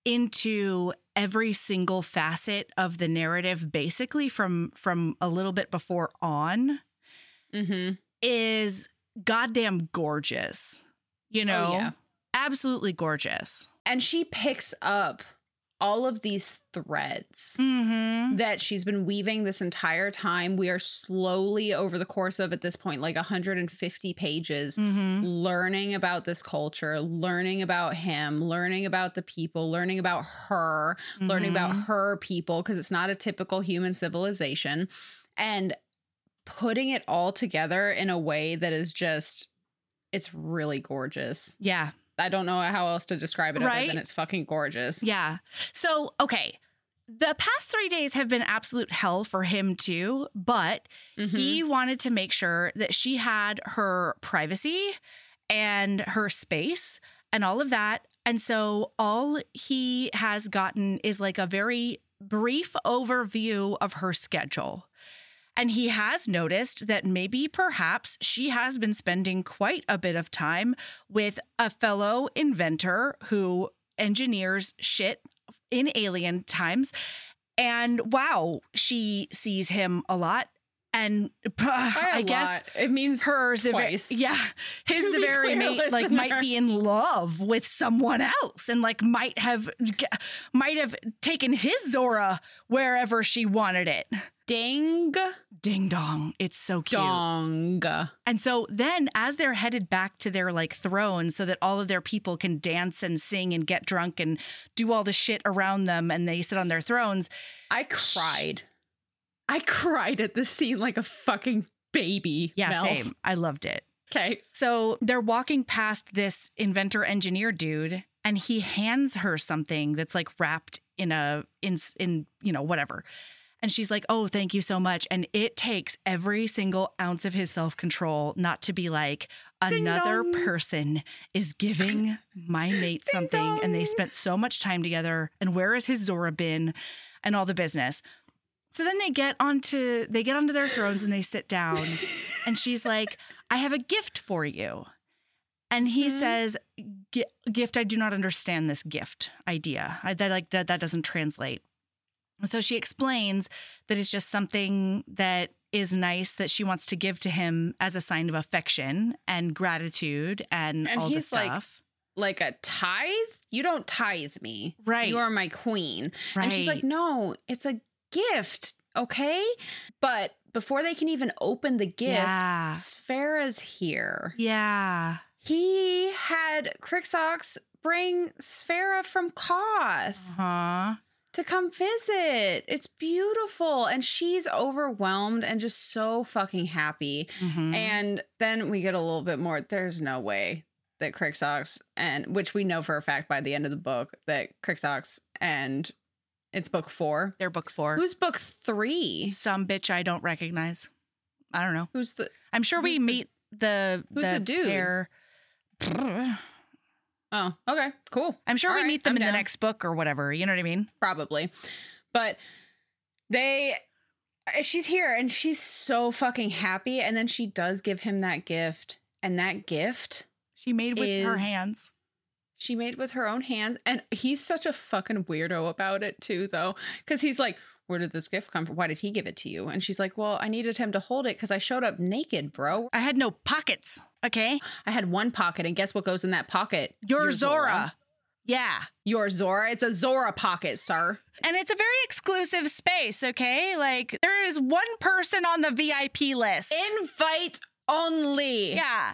into every single facet of the narrative, basically from from a little bit before on, Mm-hmm. is goddamn gorgeous. You know, Oh, yeah. absolutely gorgeous. And she picks up all of these threads Mm-hmm. that she's been weaving this entire time. We are slowly, over the course of, at this point, like one hundred fifty pages, Mm-hmm. learning about this culture, learning about him, learning about the people, learning about her, learning about Mhm. her people, because it's not a typical human civilization, and putting it all together in a way that is just, it's really gorgeous. Yeah. I don't know how else to describe it other Right? than it's fucking gorgeous. Yeah. So, okay. The past three days have been absolute hell for him too, but Mhm. he wanted to make sure that she had her privacy and her space and all of that. And so all he has gotten is like a very brief overview of her schedule. And he has noticed that maybe perhaps she has been spending quite a bit of time with a fellow inventor who engineers shit in alien times. And wow, she sees him a lot. And uh, By a I guess lot. It means hers, the very, twice. yeah, his To be very clear, mate, like, might listener. be in love with someone else, and like might have, might have taken his Zora wherever she wanted it. Ding Ding dong, it's so cute. dong. And so then, as they're headed back to their like thrones, so that all of their people can dance and sing and get drunk and do all the shit around them, and they sit on their thrones. I cried. I cried at this scene like a fucking baby. Yeah, Mel. same. I loved it. Okay. So they're walking past this inventor engineer dude, and he hands her something that's like wrapped in a in in you know whatever. And she's like, "Oh, thank you so much." And it takes every single ounce of his self-control not to be like, Ding another dong. person is giving my mate something, dong. and they spent so much time together, and where is his Zora bin and all the business. So then they get onto they get onto their thrones and they sit down, and she's like, "I have a gift for you." And he Mhm. says, "Gi- gift, I do not understand this gift idea. I, that like that, that doesn't translate." And so she explains that it's just something that is nice that she wants to give to him as a sign of affection and gratitude and, And all the he's like, stuff. Like a tithe? You don't tithe me. Right. You are my queen. And she's like, Right. no, it's a gift. Okay. But before they can even open the gift, Yeah. Sphera's here. Yeah. He had Crixox bring Sphera from Koth Huh. to come visit. It's beautiful. And she's overwhelmed and just so fucking happy. Mhm. And then we get a little bit more. There's no way that Crixox, and which we know for a fact by the end of the book, that Crixox and it's book four. They're book four. Who's book three? Some bitch I don't recognize. I don't know. Who's the I'm sure we Who's the- meet the who's the dude? pair. Oh, okay, cool. I'm sure All we right, meet them I'm in down. the next book or whatever. You know what I mean? Probably. But they she's here and she's so fucking happy. And then she does give him that gift. And that gift She made with her Is- hands. she made with her own hands. And he's such a fucking weirdo about it too, though. Because he's like, where did this gift come from? Why did he give it to you? And she's like, well, I needed him to hold it because I showed up naked, bro. I had no pockets. Okay. I had one pocket, and guess what goes in that pocket? Your, Zora. Yeah. Your Zora. It's a Zora pocket, sir. And it's a very exclusive space. Okay. Like there is one person on the V I P list. Invite only. yeah.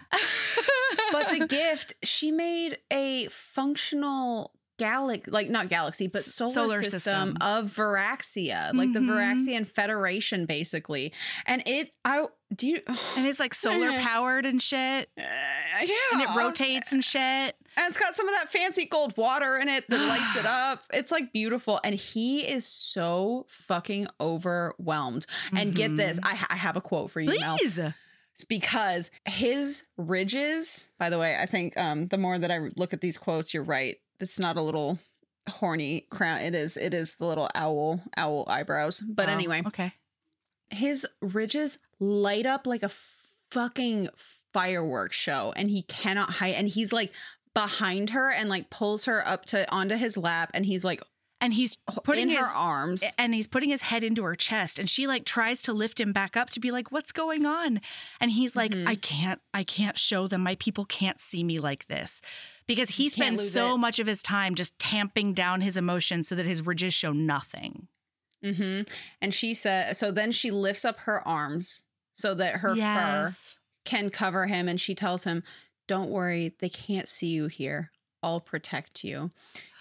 But the gift, she made a functional galaxy, like not galaxy, but S- solar, solar system, system. of Varaxia, like the Mhm. Varaxian Federation, basically. And it, I do you, And it's like solar powered and shit. Uh, yeah, And it rotates and shit. and it's got some of that fancy gold water in it that lights it up. It's like beautiful, and he is so fucking overwhelmed. And get this, I, ha- I have a quote for you, Mel. Please. It's because his ridges, by the way, I think um, the more that I look at these quotes, you're right. It's not a little horny crown. It is, it is the little owl, owl eyebrows. But Oh, anyway, Okay. his ridges light up like a fucking fireworks show, and he cannot hide. And he's like behind her and like pulls her up to onto his lap, and he's like And he's putting in his her arms. and he's putting his head into her chest, and she like tries to lift him back up to be like, what's going on? And he's like, Mhm. I can't, I can't show them. My people can't see me like this, because he You can't spends lose so it. much of his time just tamping down his emotions so that his ridges show nothing. hmm And she said, so then she lifts up her arms so that her fur yes. can cover him, and she tells him, don't worry, they can't see you here. I'll protect you.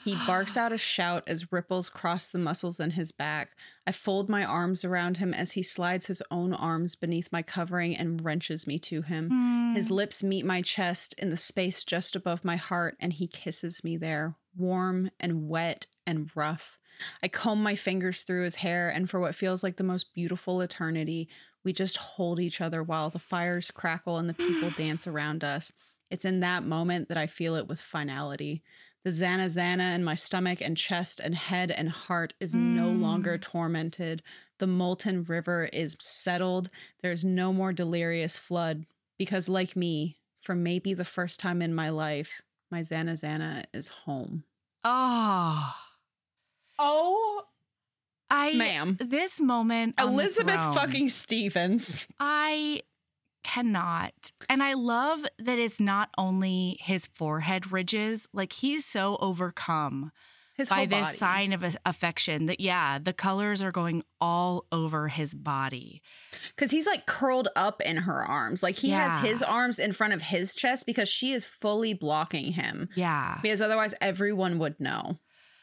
He barks out a shout as ripples cross the muscles in his back. I fold my arms around him as he slides his own arms beneath my covering and wrenches me to him. Mm. His lips meet my chest in the space just above my heart, and he kisses me there, warm and wet and rough. I comb my fingers through his hair, and for what feels like the most beautiful eternity, we just hold each other while the fires crackle and the people dance around us. It's in that moment that I feel it with finality. The Zana Zana in my stomach and chest and head and heart is Mm. no longer tormented. The molten river is settled. There's no more delirious flood because, like me, for maybe the first time in my life, my Zana Zana is home. Oh, Oh, I, ma'am. this moment, on the Elizabeth throne, fucking Stevens. I cannot. And I love that it's not only his forehead ridges, like he's so overcome His by whole this body. sign of a- affection that, yeah, the colors are going all over his body. Because he's like curled up in her arms. Like he Yeah. has his arms in front of his chest because she is fully blocking him. Yeah. Because otherwise everyone would know.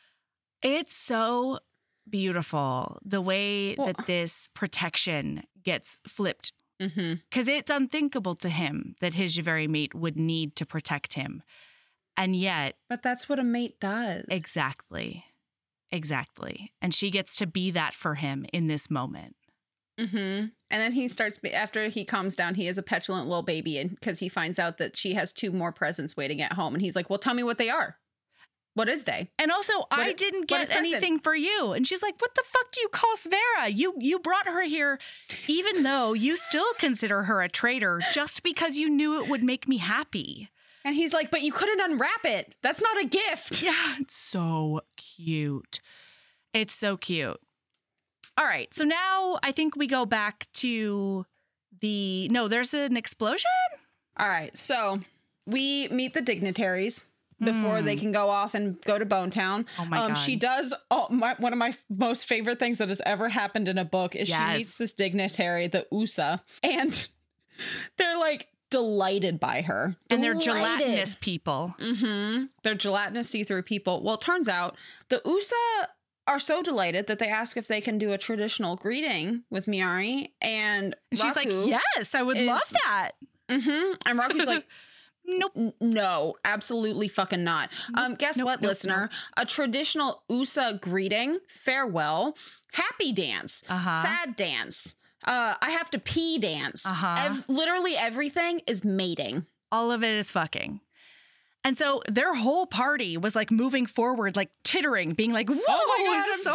It's so beautiful the way Well- that this protection gets flipped, Mm-hmm. because it's unthinkable to him that his Javeri mate would need to protect him. And yet, But that's what a mate does. exactly, exactly. And she gets to be that for him in this moment. Mm-hmm. And then he starts, after he calms down, he is a petulant little baby, and because he finds out that she has two more presents waiting at home. And he's like, well, tell me what they are. What is they? And also, I i- didn't what is get present? anything for you. And she's like, what the fuck do you call Svera? You you brought her here, even though you still consider her a traitor, just because you knew it would make me happy. And he's like, but you couldn't unwrap it. That's not a gift. Yeah, it's so cute. It's so cute. All right, so now I think we go back to the, no, there's an explosion? All right. So we meet the dignitaries before Hmm. they can go off and go to Bone Town. Oh my um, God. She does all, my, one of my f- most favorite things that has ever happened in a book is Yes. she meets this dignitary, the U S A, and they're like delighted by her. And they're Delighted. gelatinous people. Mm-hmm. They're gelatinous see-through people. Well, it turns out the U S A are so delighted that they ask if they can do a traditional greeting with Miari, and And she's like, Raku yes, I would is- love that. Mm-hmm. And Raku's like, Nope. N- no, absolutely fucking not. Um, guess nope, what, nope, listener? A traditional U S A greeting, farewell, happy dance, Uh-huh. sad dance, uh, I have to pee dance. Uh-huh. Ev- literally everything is mating. All of it is fucking. And so their whole party was like moving forward, like tittering, being like, whoa, Oh my God, this is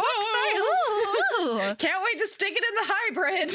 I'm so, so- exciting. Ooh. Can't wait to stick it in the hybrid.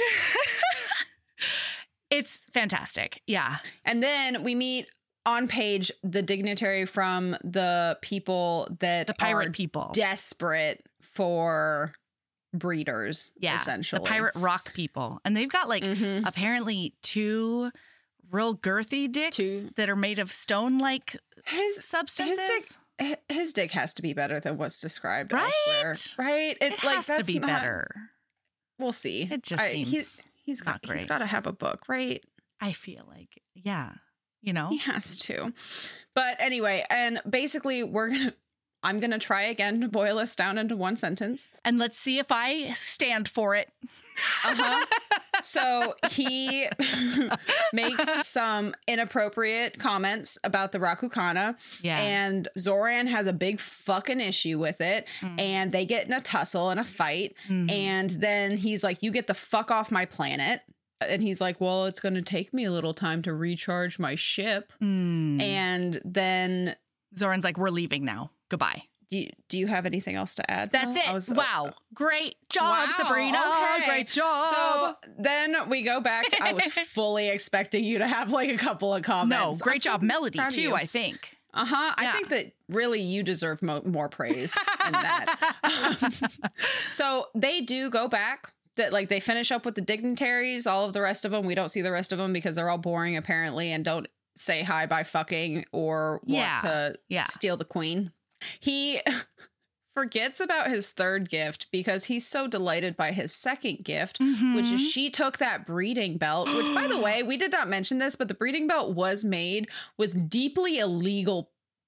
It's fantastic. Yeah. And then we meet on page the dignitary from the people that The pirate are people. desperate for breeders, Yeah. essentially. The pirate rock people. And they've got like Mhm. apparently two real girthy dicks Two- that are made of stone like His substances. His, his dick has to be better than what's described Right? elsewhere. Right? It, like, has to that's be not- better. We'll see. It just seems he's he's not got he's great. got to have a book, right? I feel like, yeah, you know? He has to. But anyway, and basically we're gonna I'm gonna try again to boil us down into one sentence. And let's see if I stand for it. Uh-huh. So he makes some inappropriate comments about the Rakukana, Yeah. and Zoran has a big fucking issue with it, Mm. and they get in a tussle and a fight, Mhm. and then he's like, you get the fuck off my planet. And he's like, well, it's going to take me a little time to recharge my ship. Mm. And then Zoran's like, we're leaving now. Goodbye. do you, do you have anything else to add? That's No? it. I was- wow. Great job, Wow, Sabrina. okay. Great job. So then we go back to, I was fully expecting you to have like a couple of no, comments. great I'm job, so Melody, proud of too, you. I think. Uh-huh. Yeah. I think that really you deserve mo- more praise than that. So they do go back. That like they finish up with the dignitaries, all of the rest of them. We don't see the rest of them because they're all boring apparently and don't say hi by fucking or want Yeah. to Yeah. steal the queen. He forgets about his third gift because he's so delighted by his second gift, which is Mhm. she took that breeding belt, which by the way, we did not mention this, but the breeding belt was made with deeply illegal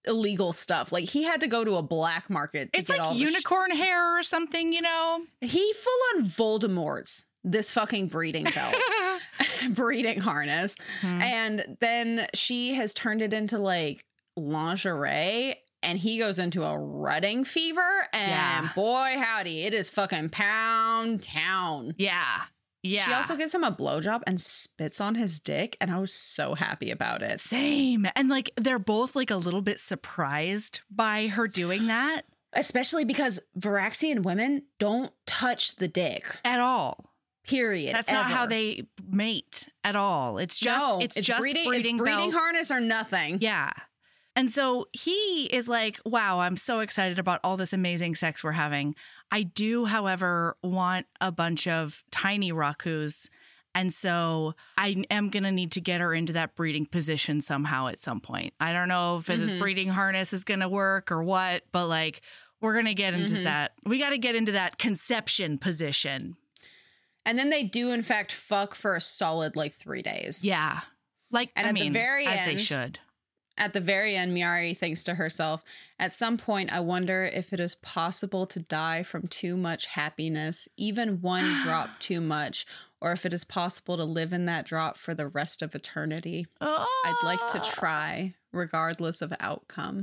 illegal stuff. Like he had to go to a black market to It's get like all the unicorn hair or something, you know? sh- he full on Voldemort's this fucking breeding belt. breeding harness. Hmm. And then she has turned it into like lingerie. And he goes into a rutting fever, and Yeah. boy, howdy, it is fucking pound town. Yeah. Yeah. She also gives him a blowjob and spits on his dick, and I was so happy about it. Same. And like they're both like a little bit surprised by her doing that Especially because Varaxian women don't touch the dick. at all. Period. That's not how ever. they mate at all. It's just No, it's, just breeding, breeding, it's breeding belt. harness or nothing. Yeah. And so he is like, wow, I'm so excited about all this amazing sex we're having. I do, however, want a bunch of tiny Rakus. And so I am going to need to get her into that breeding position somehow at some point. I don't know if the Mhm. breeding harness is going to work or what, but like we're going to get into Mhm. that. We got to get into that conception position. And then they do, in fact, fuck for a solid like three days. Yeah. Like, And I at the mean, very as they end- should. At the very end, Miari thinks to herself, at some point, I wonder if it is possible to die from too much happiness, even one drop too much, or if it is possible to live in that drop for the rest of eternity. Oh. I'd like to try, regardless of outcome.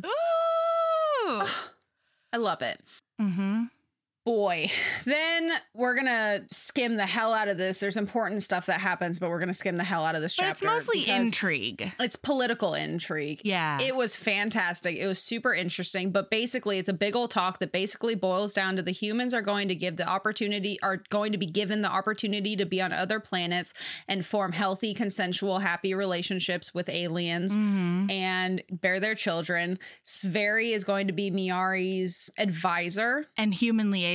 Ooh. I love it. Mm-hmm. Boy, then we're going to skim the hell out of this. There's important stuff that happens, but we're going to skim the hell out of this But chapter. it's mostly because intrigue. It's political intrigue. Yeah. It was fantastic. It was super interesting, but basically it's a big old talk that basically boils down to the humans are going to give the opportunity, are going to be given the opportunity to be on other planets and form healthy, consensual, happy relationships with aliens Mhm. and bear their children. Sveri is going to be Miari's advisor. And human liaison.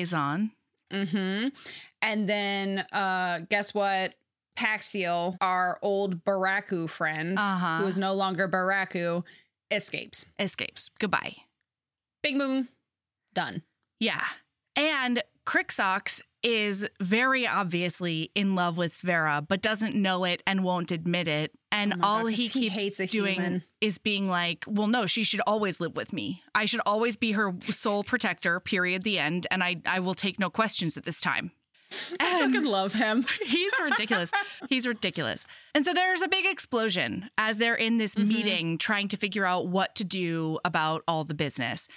Mm-hmm. And then uh, guess what? Paxiel, our old Baraku friend, Uh-huh. who is no longer Baraku, escapes. Escapes. Goodbye. Big moon. Done. Yeah. And Crixox is very obviously in love with Svera, but doesn't know it and won't admit it. And Oh my all God, 'cause he he keeps hates a doing human. is being like, well, no, she should always live with me. I should always be her sole protector, period, the end. And I, I will take no questions at this time. I And- fucking love him. He's ridiculous. He's ridiculous. And so there's a big explosion as they're in this Mhm. meeting trying to figure out what to do about all the business.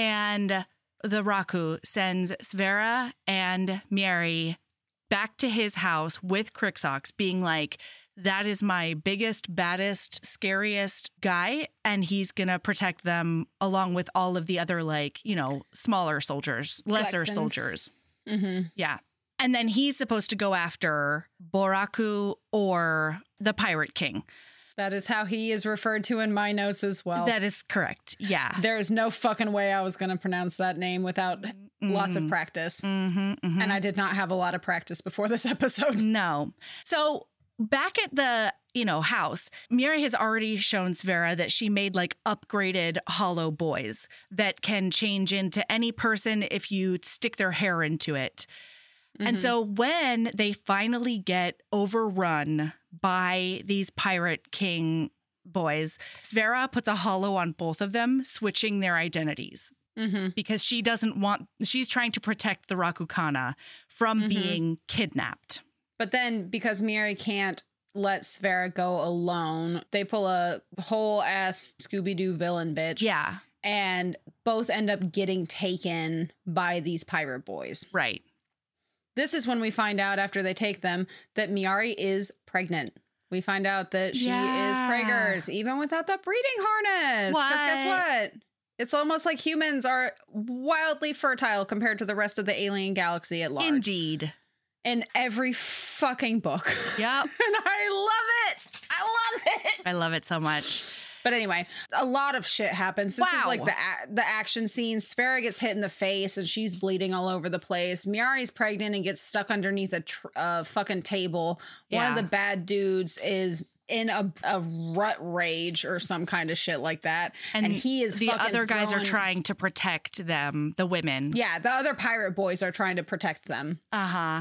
And the Raku sends Svera and Miari back to his house with Crixox, being like, that is my biggest, baddest, scariest guy. And he's going to protect them along with all of the other, like, you know, smaller soldiers, lesser Texans. soldiers. Mm-hmm. Yeah. And then he's supposed to go after Boraku or the Pirate King. That is how he is referred to in my notes as well. That is correct. Yeah. there is no fucking way I was going to pronounce that name without lots of practice. Mm-hmm, mm-hmm. And I did not have a lot of practice before this episode. No. So back at the, you know, house, Miari has already shown Svera that she made like upgraded hollow boys that can change into any person if you stick their hair into it. And Mhm. so when they finally get overrun by these Pirate King boys, Svera puts a hollow on both of them, switching their identities Mhm. because she doesn't want, she's trying to protect the Rakukana from Mhm. being kidnapped. But then because Miari can't let Svera go alone, they pull a whole ass Scooby-Doo villain bitch. Yeah, And both end up getting taken by these pirate boys. right. This is when we find out after they take them that Miari is pregnant. We find out that she Yeah. is preggers, even without the breeding harness. Because guess What? what? It's almost like humans are wildly fertile compared to the rest of the alien galaxy at large. Indeed. In every fucking book. Yep. And I love it. I love it. I love it so much. But anyway, a lot of shit happens. This is Wow. like the a- the action scene. Sphera gets hit in the face and she's bleeding all over the place. Miari's pregnant and gets stuck underneath a tr- uh, fucking table. One Yeah. of the bad dudes is in a, a rut rage or some kind of shit like that. And, And, he is the fucking other guys throwing- are trying to protect them, the women. Yeah, the other pirate boys are trying to protect them. Uh-huh.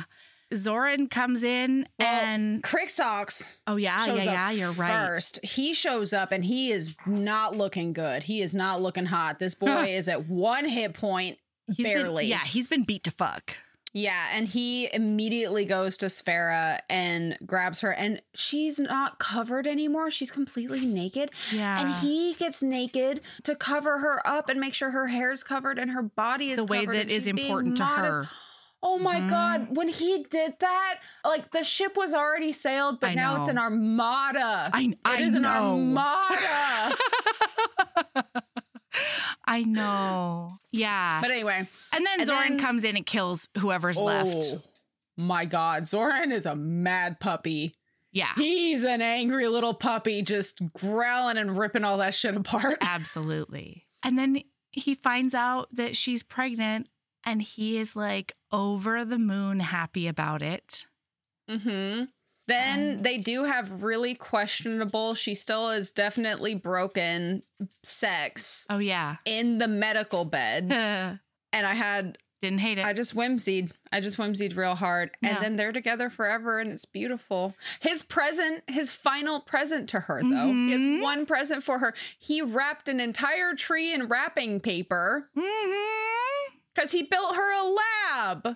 Zoran comes in Well, and Crixox oh yeah, shows yeah, up yeah, you're right. first. He shows up and he is not looking good. He is not looking hot. This boy is at one hit point, He's barely. Been, yeah, he's been beat to fuck. Yeah, and he immediately goes to Sfera and grabs her, and she's not covered anymore. She's completely naked. Yeah. And he gets naked to cover her up and make sure her hair's covered and her body is the way covered, that and is she's being important to modest. her. Oh my Mhm. God. When he did that, like the ship was already sailed, but I now know. it's an armada. I, I It is an know. armada. I know. Yeah. But anyway. and then and Zoran then- comes in and kills whoever's left. Oh my God. Zoran is a mad puppy. Yeah. He's an angry little puppy just growling and ripping all that shit apart. Absolutely. And then he finds out that she's pregnant and he is like over the moon happy about it. Mm-hmm. Then Um, they do have really questionable, she still is definitely broken sex Oh, yeah. in the medical bed. Didn't And I had, hate it. I just whimsied. I just whimsied real hard. And Yeah. then they're together forever and it's beautiful. His present, his final present to her, though. He Mhm. has one present for her. He wrapped an entire tree in wrapping paper Mm-hmm. because he built her a lab.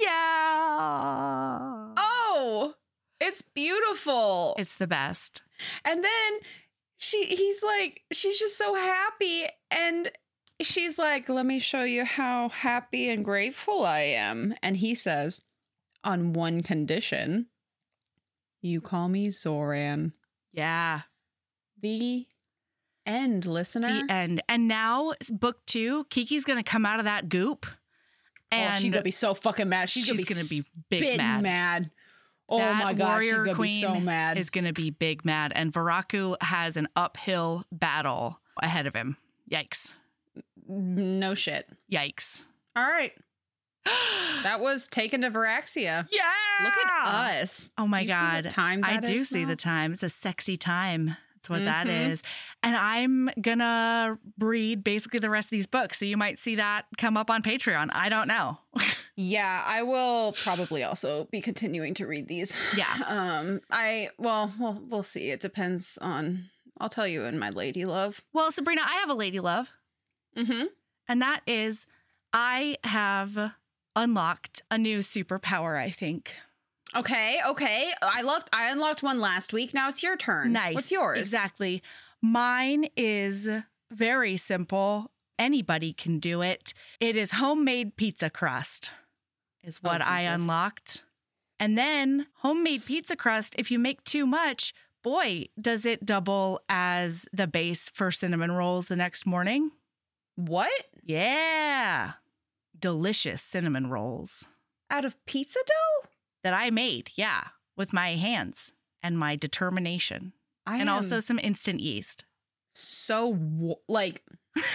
Yeah. Oh, it's beautiful. It's the best. And then she he's like, she's just so happy. And she's like, let me show you how happy and grateful I am. And he says, on one condition, you call me Zoran. Yeah. The end, listener. The end. And now, book two, Kiki's going to come out of that goop. And oh, she's gonna be so fucking mad. She's, she's gonna be, be big spit mad. mad. Oh That my god, she's warrior gonna be so queen mad. Is going to be big mad. And Varaku has an uphill battle ahead of him. Yikes. No shit. Yikes. All right. That was Taken to Varaxia. Yeah. Look at us. Oh my Do you see God. what time I that do is see now? the time. It's a sexy time. That's what that Mhm. is. And I'm going to read basically the rest of these books. So you might see that come up on Patreon. I don't know. Yeah, I will probably also be continuing to read these. Yeah. Um, I well, well, we'll see. It depends on. I'll tell you in my lady love. Well, Sabrina, I have a lady love. Mm-hmm. And that is I have unlocked a new superpower, I think. Okay, okay. I looked. I unlocked one last week. Now it's your turn. Nice. What's yours? Exactly. Mine is very simple. Anybody can do it. It is homemade pizza crust is what Oh, I Jesus. unlocked. And then homemade S- pizza crust, if you make too much, boy, does it double as the base for cinnamon rolls the next morning. What? Yeah. Delicious cinnamon rolls Out of pizza dough? that I made. Yeah. With my hands and my determination. I And am also some instant yeast. so w- like.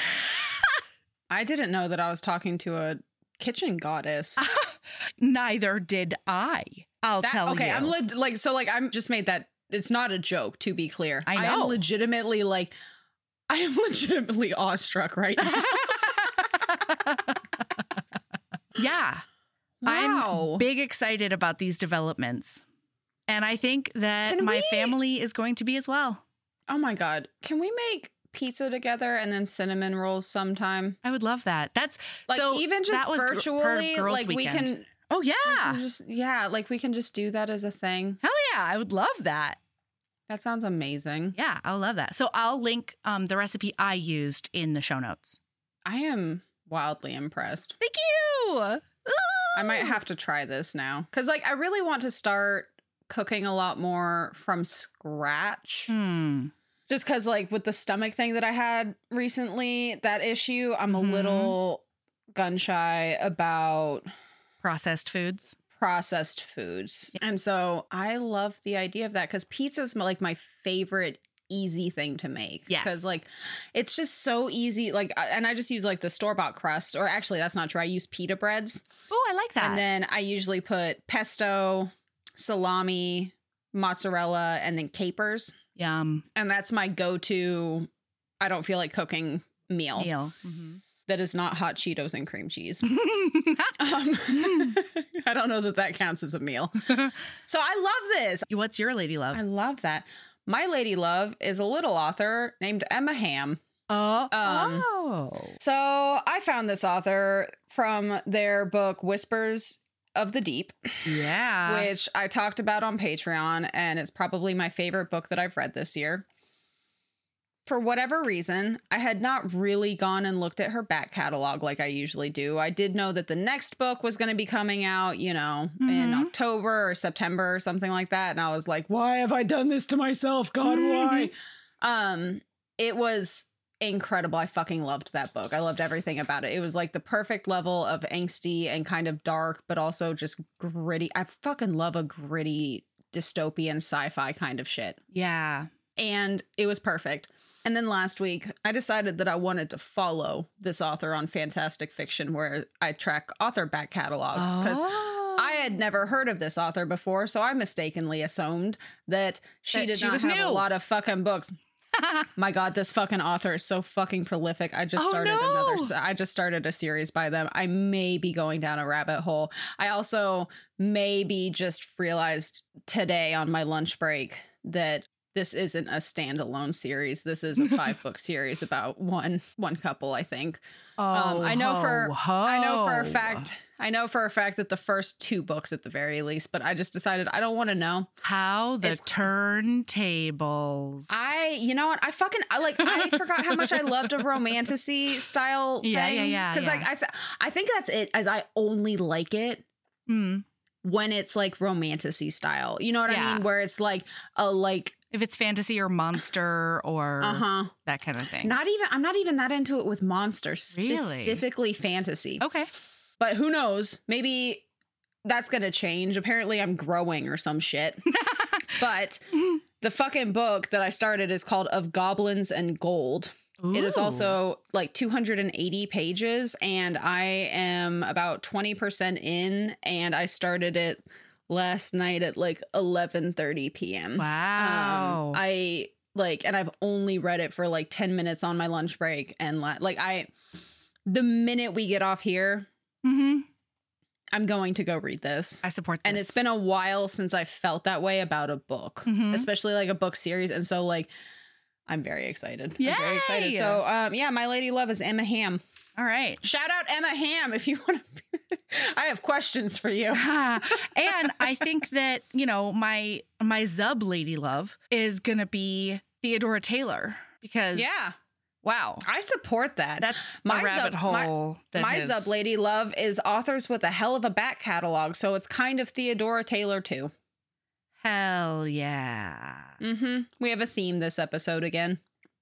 I didn't know that I was talking to a kitchen goddess. Neither did I. I'll That- tell okay, you. I'm leg- like so like I'm just made that. It's not a joke, to be clear. I am know. legitimately like. I am legitimately awestruck right now. Yeah. Wow. I'm big excited about these developments. And I think that Can my we- family is going to be as well. Oh my god. Can we make pizza together and then cinnamon rolls sometime? I would love that. That's Like so even just that was gr- part of virtually Girls' like we Weekend. can Oh we yeah. can just yeah, like we can just do that as a thing. Hell yeah. I would love that. That sounds amazing. Yeah, I'll love that. So I'll link um, the recipe I used in the show notes. I am wildly impressed. Thank you. I might have to try this now cuz like I really want to start cooking a lot more from scratch. Hmm. Just cuz like with the stomach thing that I had recently, that issue, I'm Mhm. a little gun shy about Processed foods. processed foods. And so I love the idea of that because pizza is my, like my favorite easy thing to make. Yes. Because like it's just so easy. Like, I- and I just use like the store-bought crust, or actually that's not true. I use pita breads. Oh, I like that. And then I usually put pesto, salami, mozzarella, and then capers. Yum. And that's my go-to, I don't feel like cooking meal. Meal. Mhm. that is not hot Cheetos and cream cheese. um, I don't know that that counts as a meal. So I love this. What's your lady love? I love that. My lady love is a little author named Emma Hamm. Oh. Um, oh. So I found this author from their book Whispers of the Deep, Yeah. which I talked about on Patreon, and it's probably my favorite book that I've read this year. For whatever reason, I had not really gone and looked at her back catalog like I usually do. I did know that the next book was going to be coming out, you know, mm-hmm. in October or September or something like that. And I was like, why have I done this to myself? God, why? um, it was incredible. I fucking loved that book. I loved everything about it. It was like the perfect level of angsty and kind of dark, but also just gritty. I fucking love a gritty dystopian sci-fi kind of shit. Yeah. And it was perfect. And then last week, I decided that I wanted to follow this author on Fantastic Fiction, where I track author back catalogs, because Oh. I had never heard of this author before. So I mistakenly assumed that she That did she not was have new. a lot of fucking books. My God, this fucking author is so fucking prolific. I just Oh, started no. another, s- I just started a series by them. I may be going down a rabbit hole. I also maybe just realized today on my lunch break that this isn't a standalone series. This is a five book series about one, one couple, I think. Oh, Um, I know for- ho, I know for a ho. fact, I know for a fact that the first two books at the very least, but I just decided I don't want to know. How the It's- turntables. I, you know what? I fucking, I like, I forgot how much I loved a romantasy style thing. Yeah, yeah, yeah, Because yeah. like, I, th- I think that's it, as I only like it Hmm. when it's like romantasy style. You know what I Yeah. mean? Where it's like a, like, If it's fantasy or monster or uh-huh. that kind of thing. Not even, I'm not even that into it with monsters, Really? specifically fantasy. Okay. But who knows? Maybe that's going to change. Apparently I'm growing or some shit. But the fucking book that I started is called Of Goblins and Gold. It is Ooh. also like two hundred eighty pages, and I am about twenty percent in, and I started it last night at like eleven thirty p.m. Wow. Um, I like, and I've only read it for like ten minutes on my lunch break, and la- like I, the minute we get off here, mm-hmm. I'm going to go read this. I support this. And it's been a while since I felt that way about a book, Mhm. especially like a book series. And so like, I'm very excited. I'm very excited. Yay! So um, yeah, my lady love is Emma Hamm. All right. Shout out Emma Hamm if you want to. I have questions for you. And I think that, you know, my my Zub lady love is going to be Theodora Taylor because Yeah, wow. I support that. That's My my rabbit Zub- my- hole. that My has- Zub lady love is authors with a hell of a back catalog. So it's kind of Theodora Taylor too. Hell yeah. Mm-hmm. We have a theme this episode again.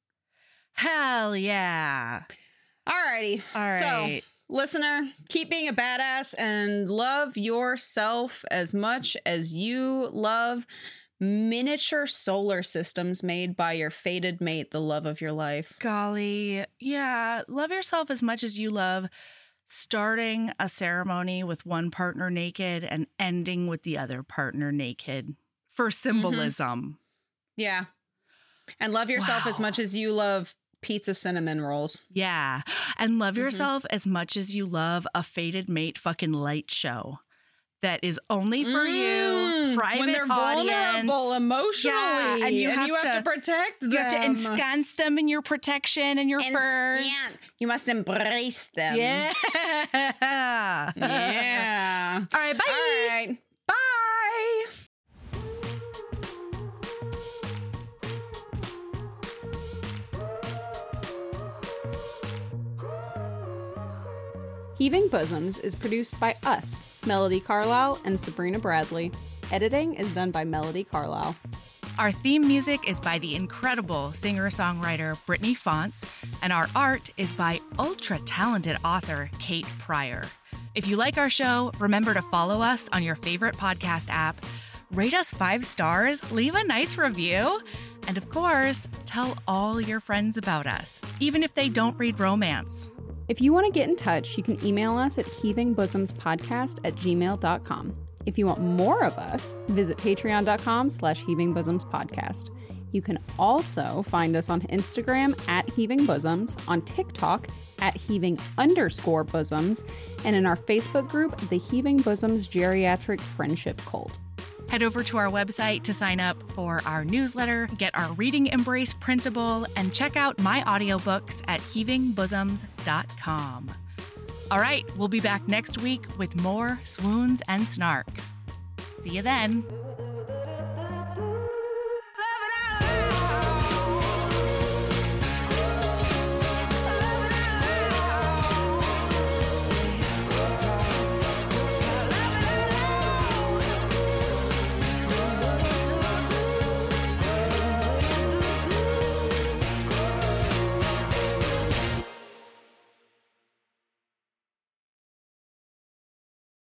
Hell yeah. Alrighty. All right. So, listener, keep being a badass and love yourself as much as you love miniature solar systems made by your fated mate, the love of your life. Golly. Yeah. Love yourself as much as you love starting a ceremony with one partner naked and ending with the other partner naked for symbolism. Yeah. And love yourself as Wow. much as you love pizza cinnamon rolls. Yeah. And love Mhm. yourself as much as you love a fated mate fucking light show that is only for you, Mm, private when they're audience. vulnerable emotionally, Yeah, and you have to, to- protect them. You have to ensconce them in your protection and your furs. Enscan- You must embrace them. Yeah. Yeah. All right, bye. All right. Bye. Heaving Bosoms is produced by us, Melody Carlisle and Sabrina Bradley. Editing is done by Melody Carlisle. Our theme music is by the incredible singer-songwriter Brittany Fonts, and our art is by ultra-talented author Kate Pryor. If you like our show, remember to follow us on your favorite podcast app, rate us five stars, leave a nice review, and of course, tell all your friends about us, even if they don't read romance. If you want to get in touch, you can email us at heaving bosoms podcast at gmail dot com. If you want more of us, visit patreon.com slash heaving bosoms podcast. You can also find us on Instagram at Heaving Bosoms, on TikTok at Heaving underscore Bosoms, and in our Facebook group, the Heaving Bosoms Geriatric Friendship Cult. Head over to our website to sign up for our newsletter, get our Reading Embrace printable, and check out my audiobooks at heaving bosoms dot com. All right, we'll be back next week with more swoons and snark. See you then.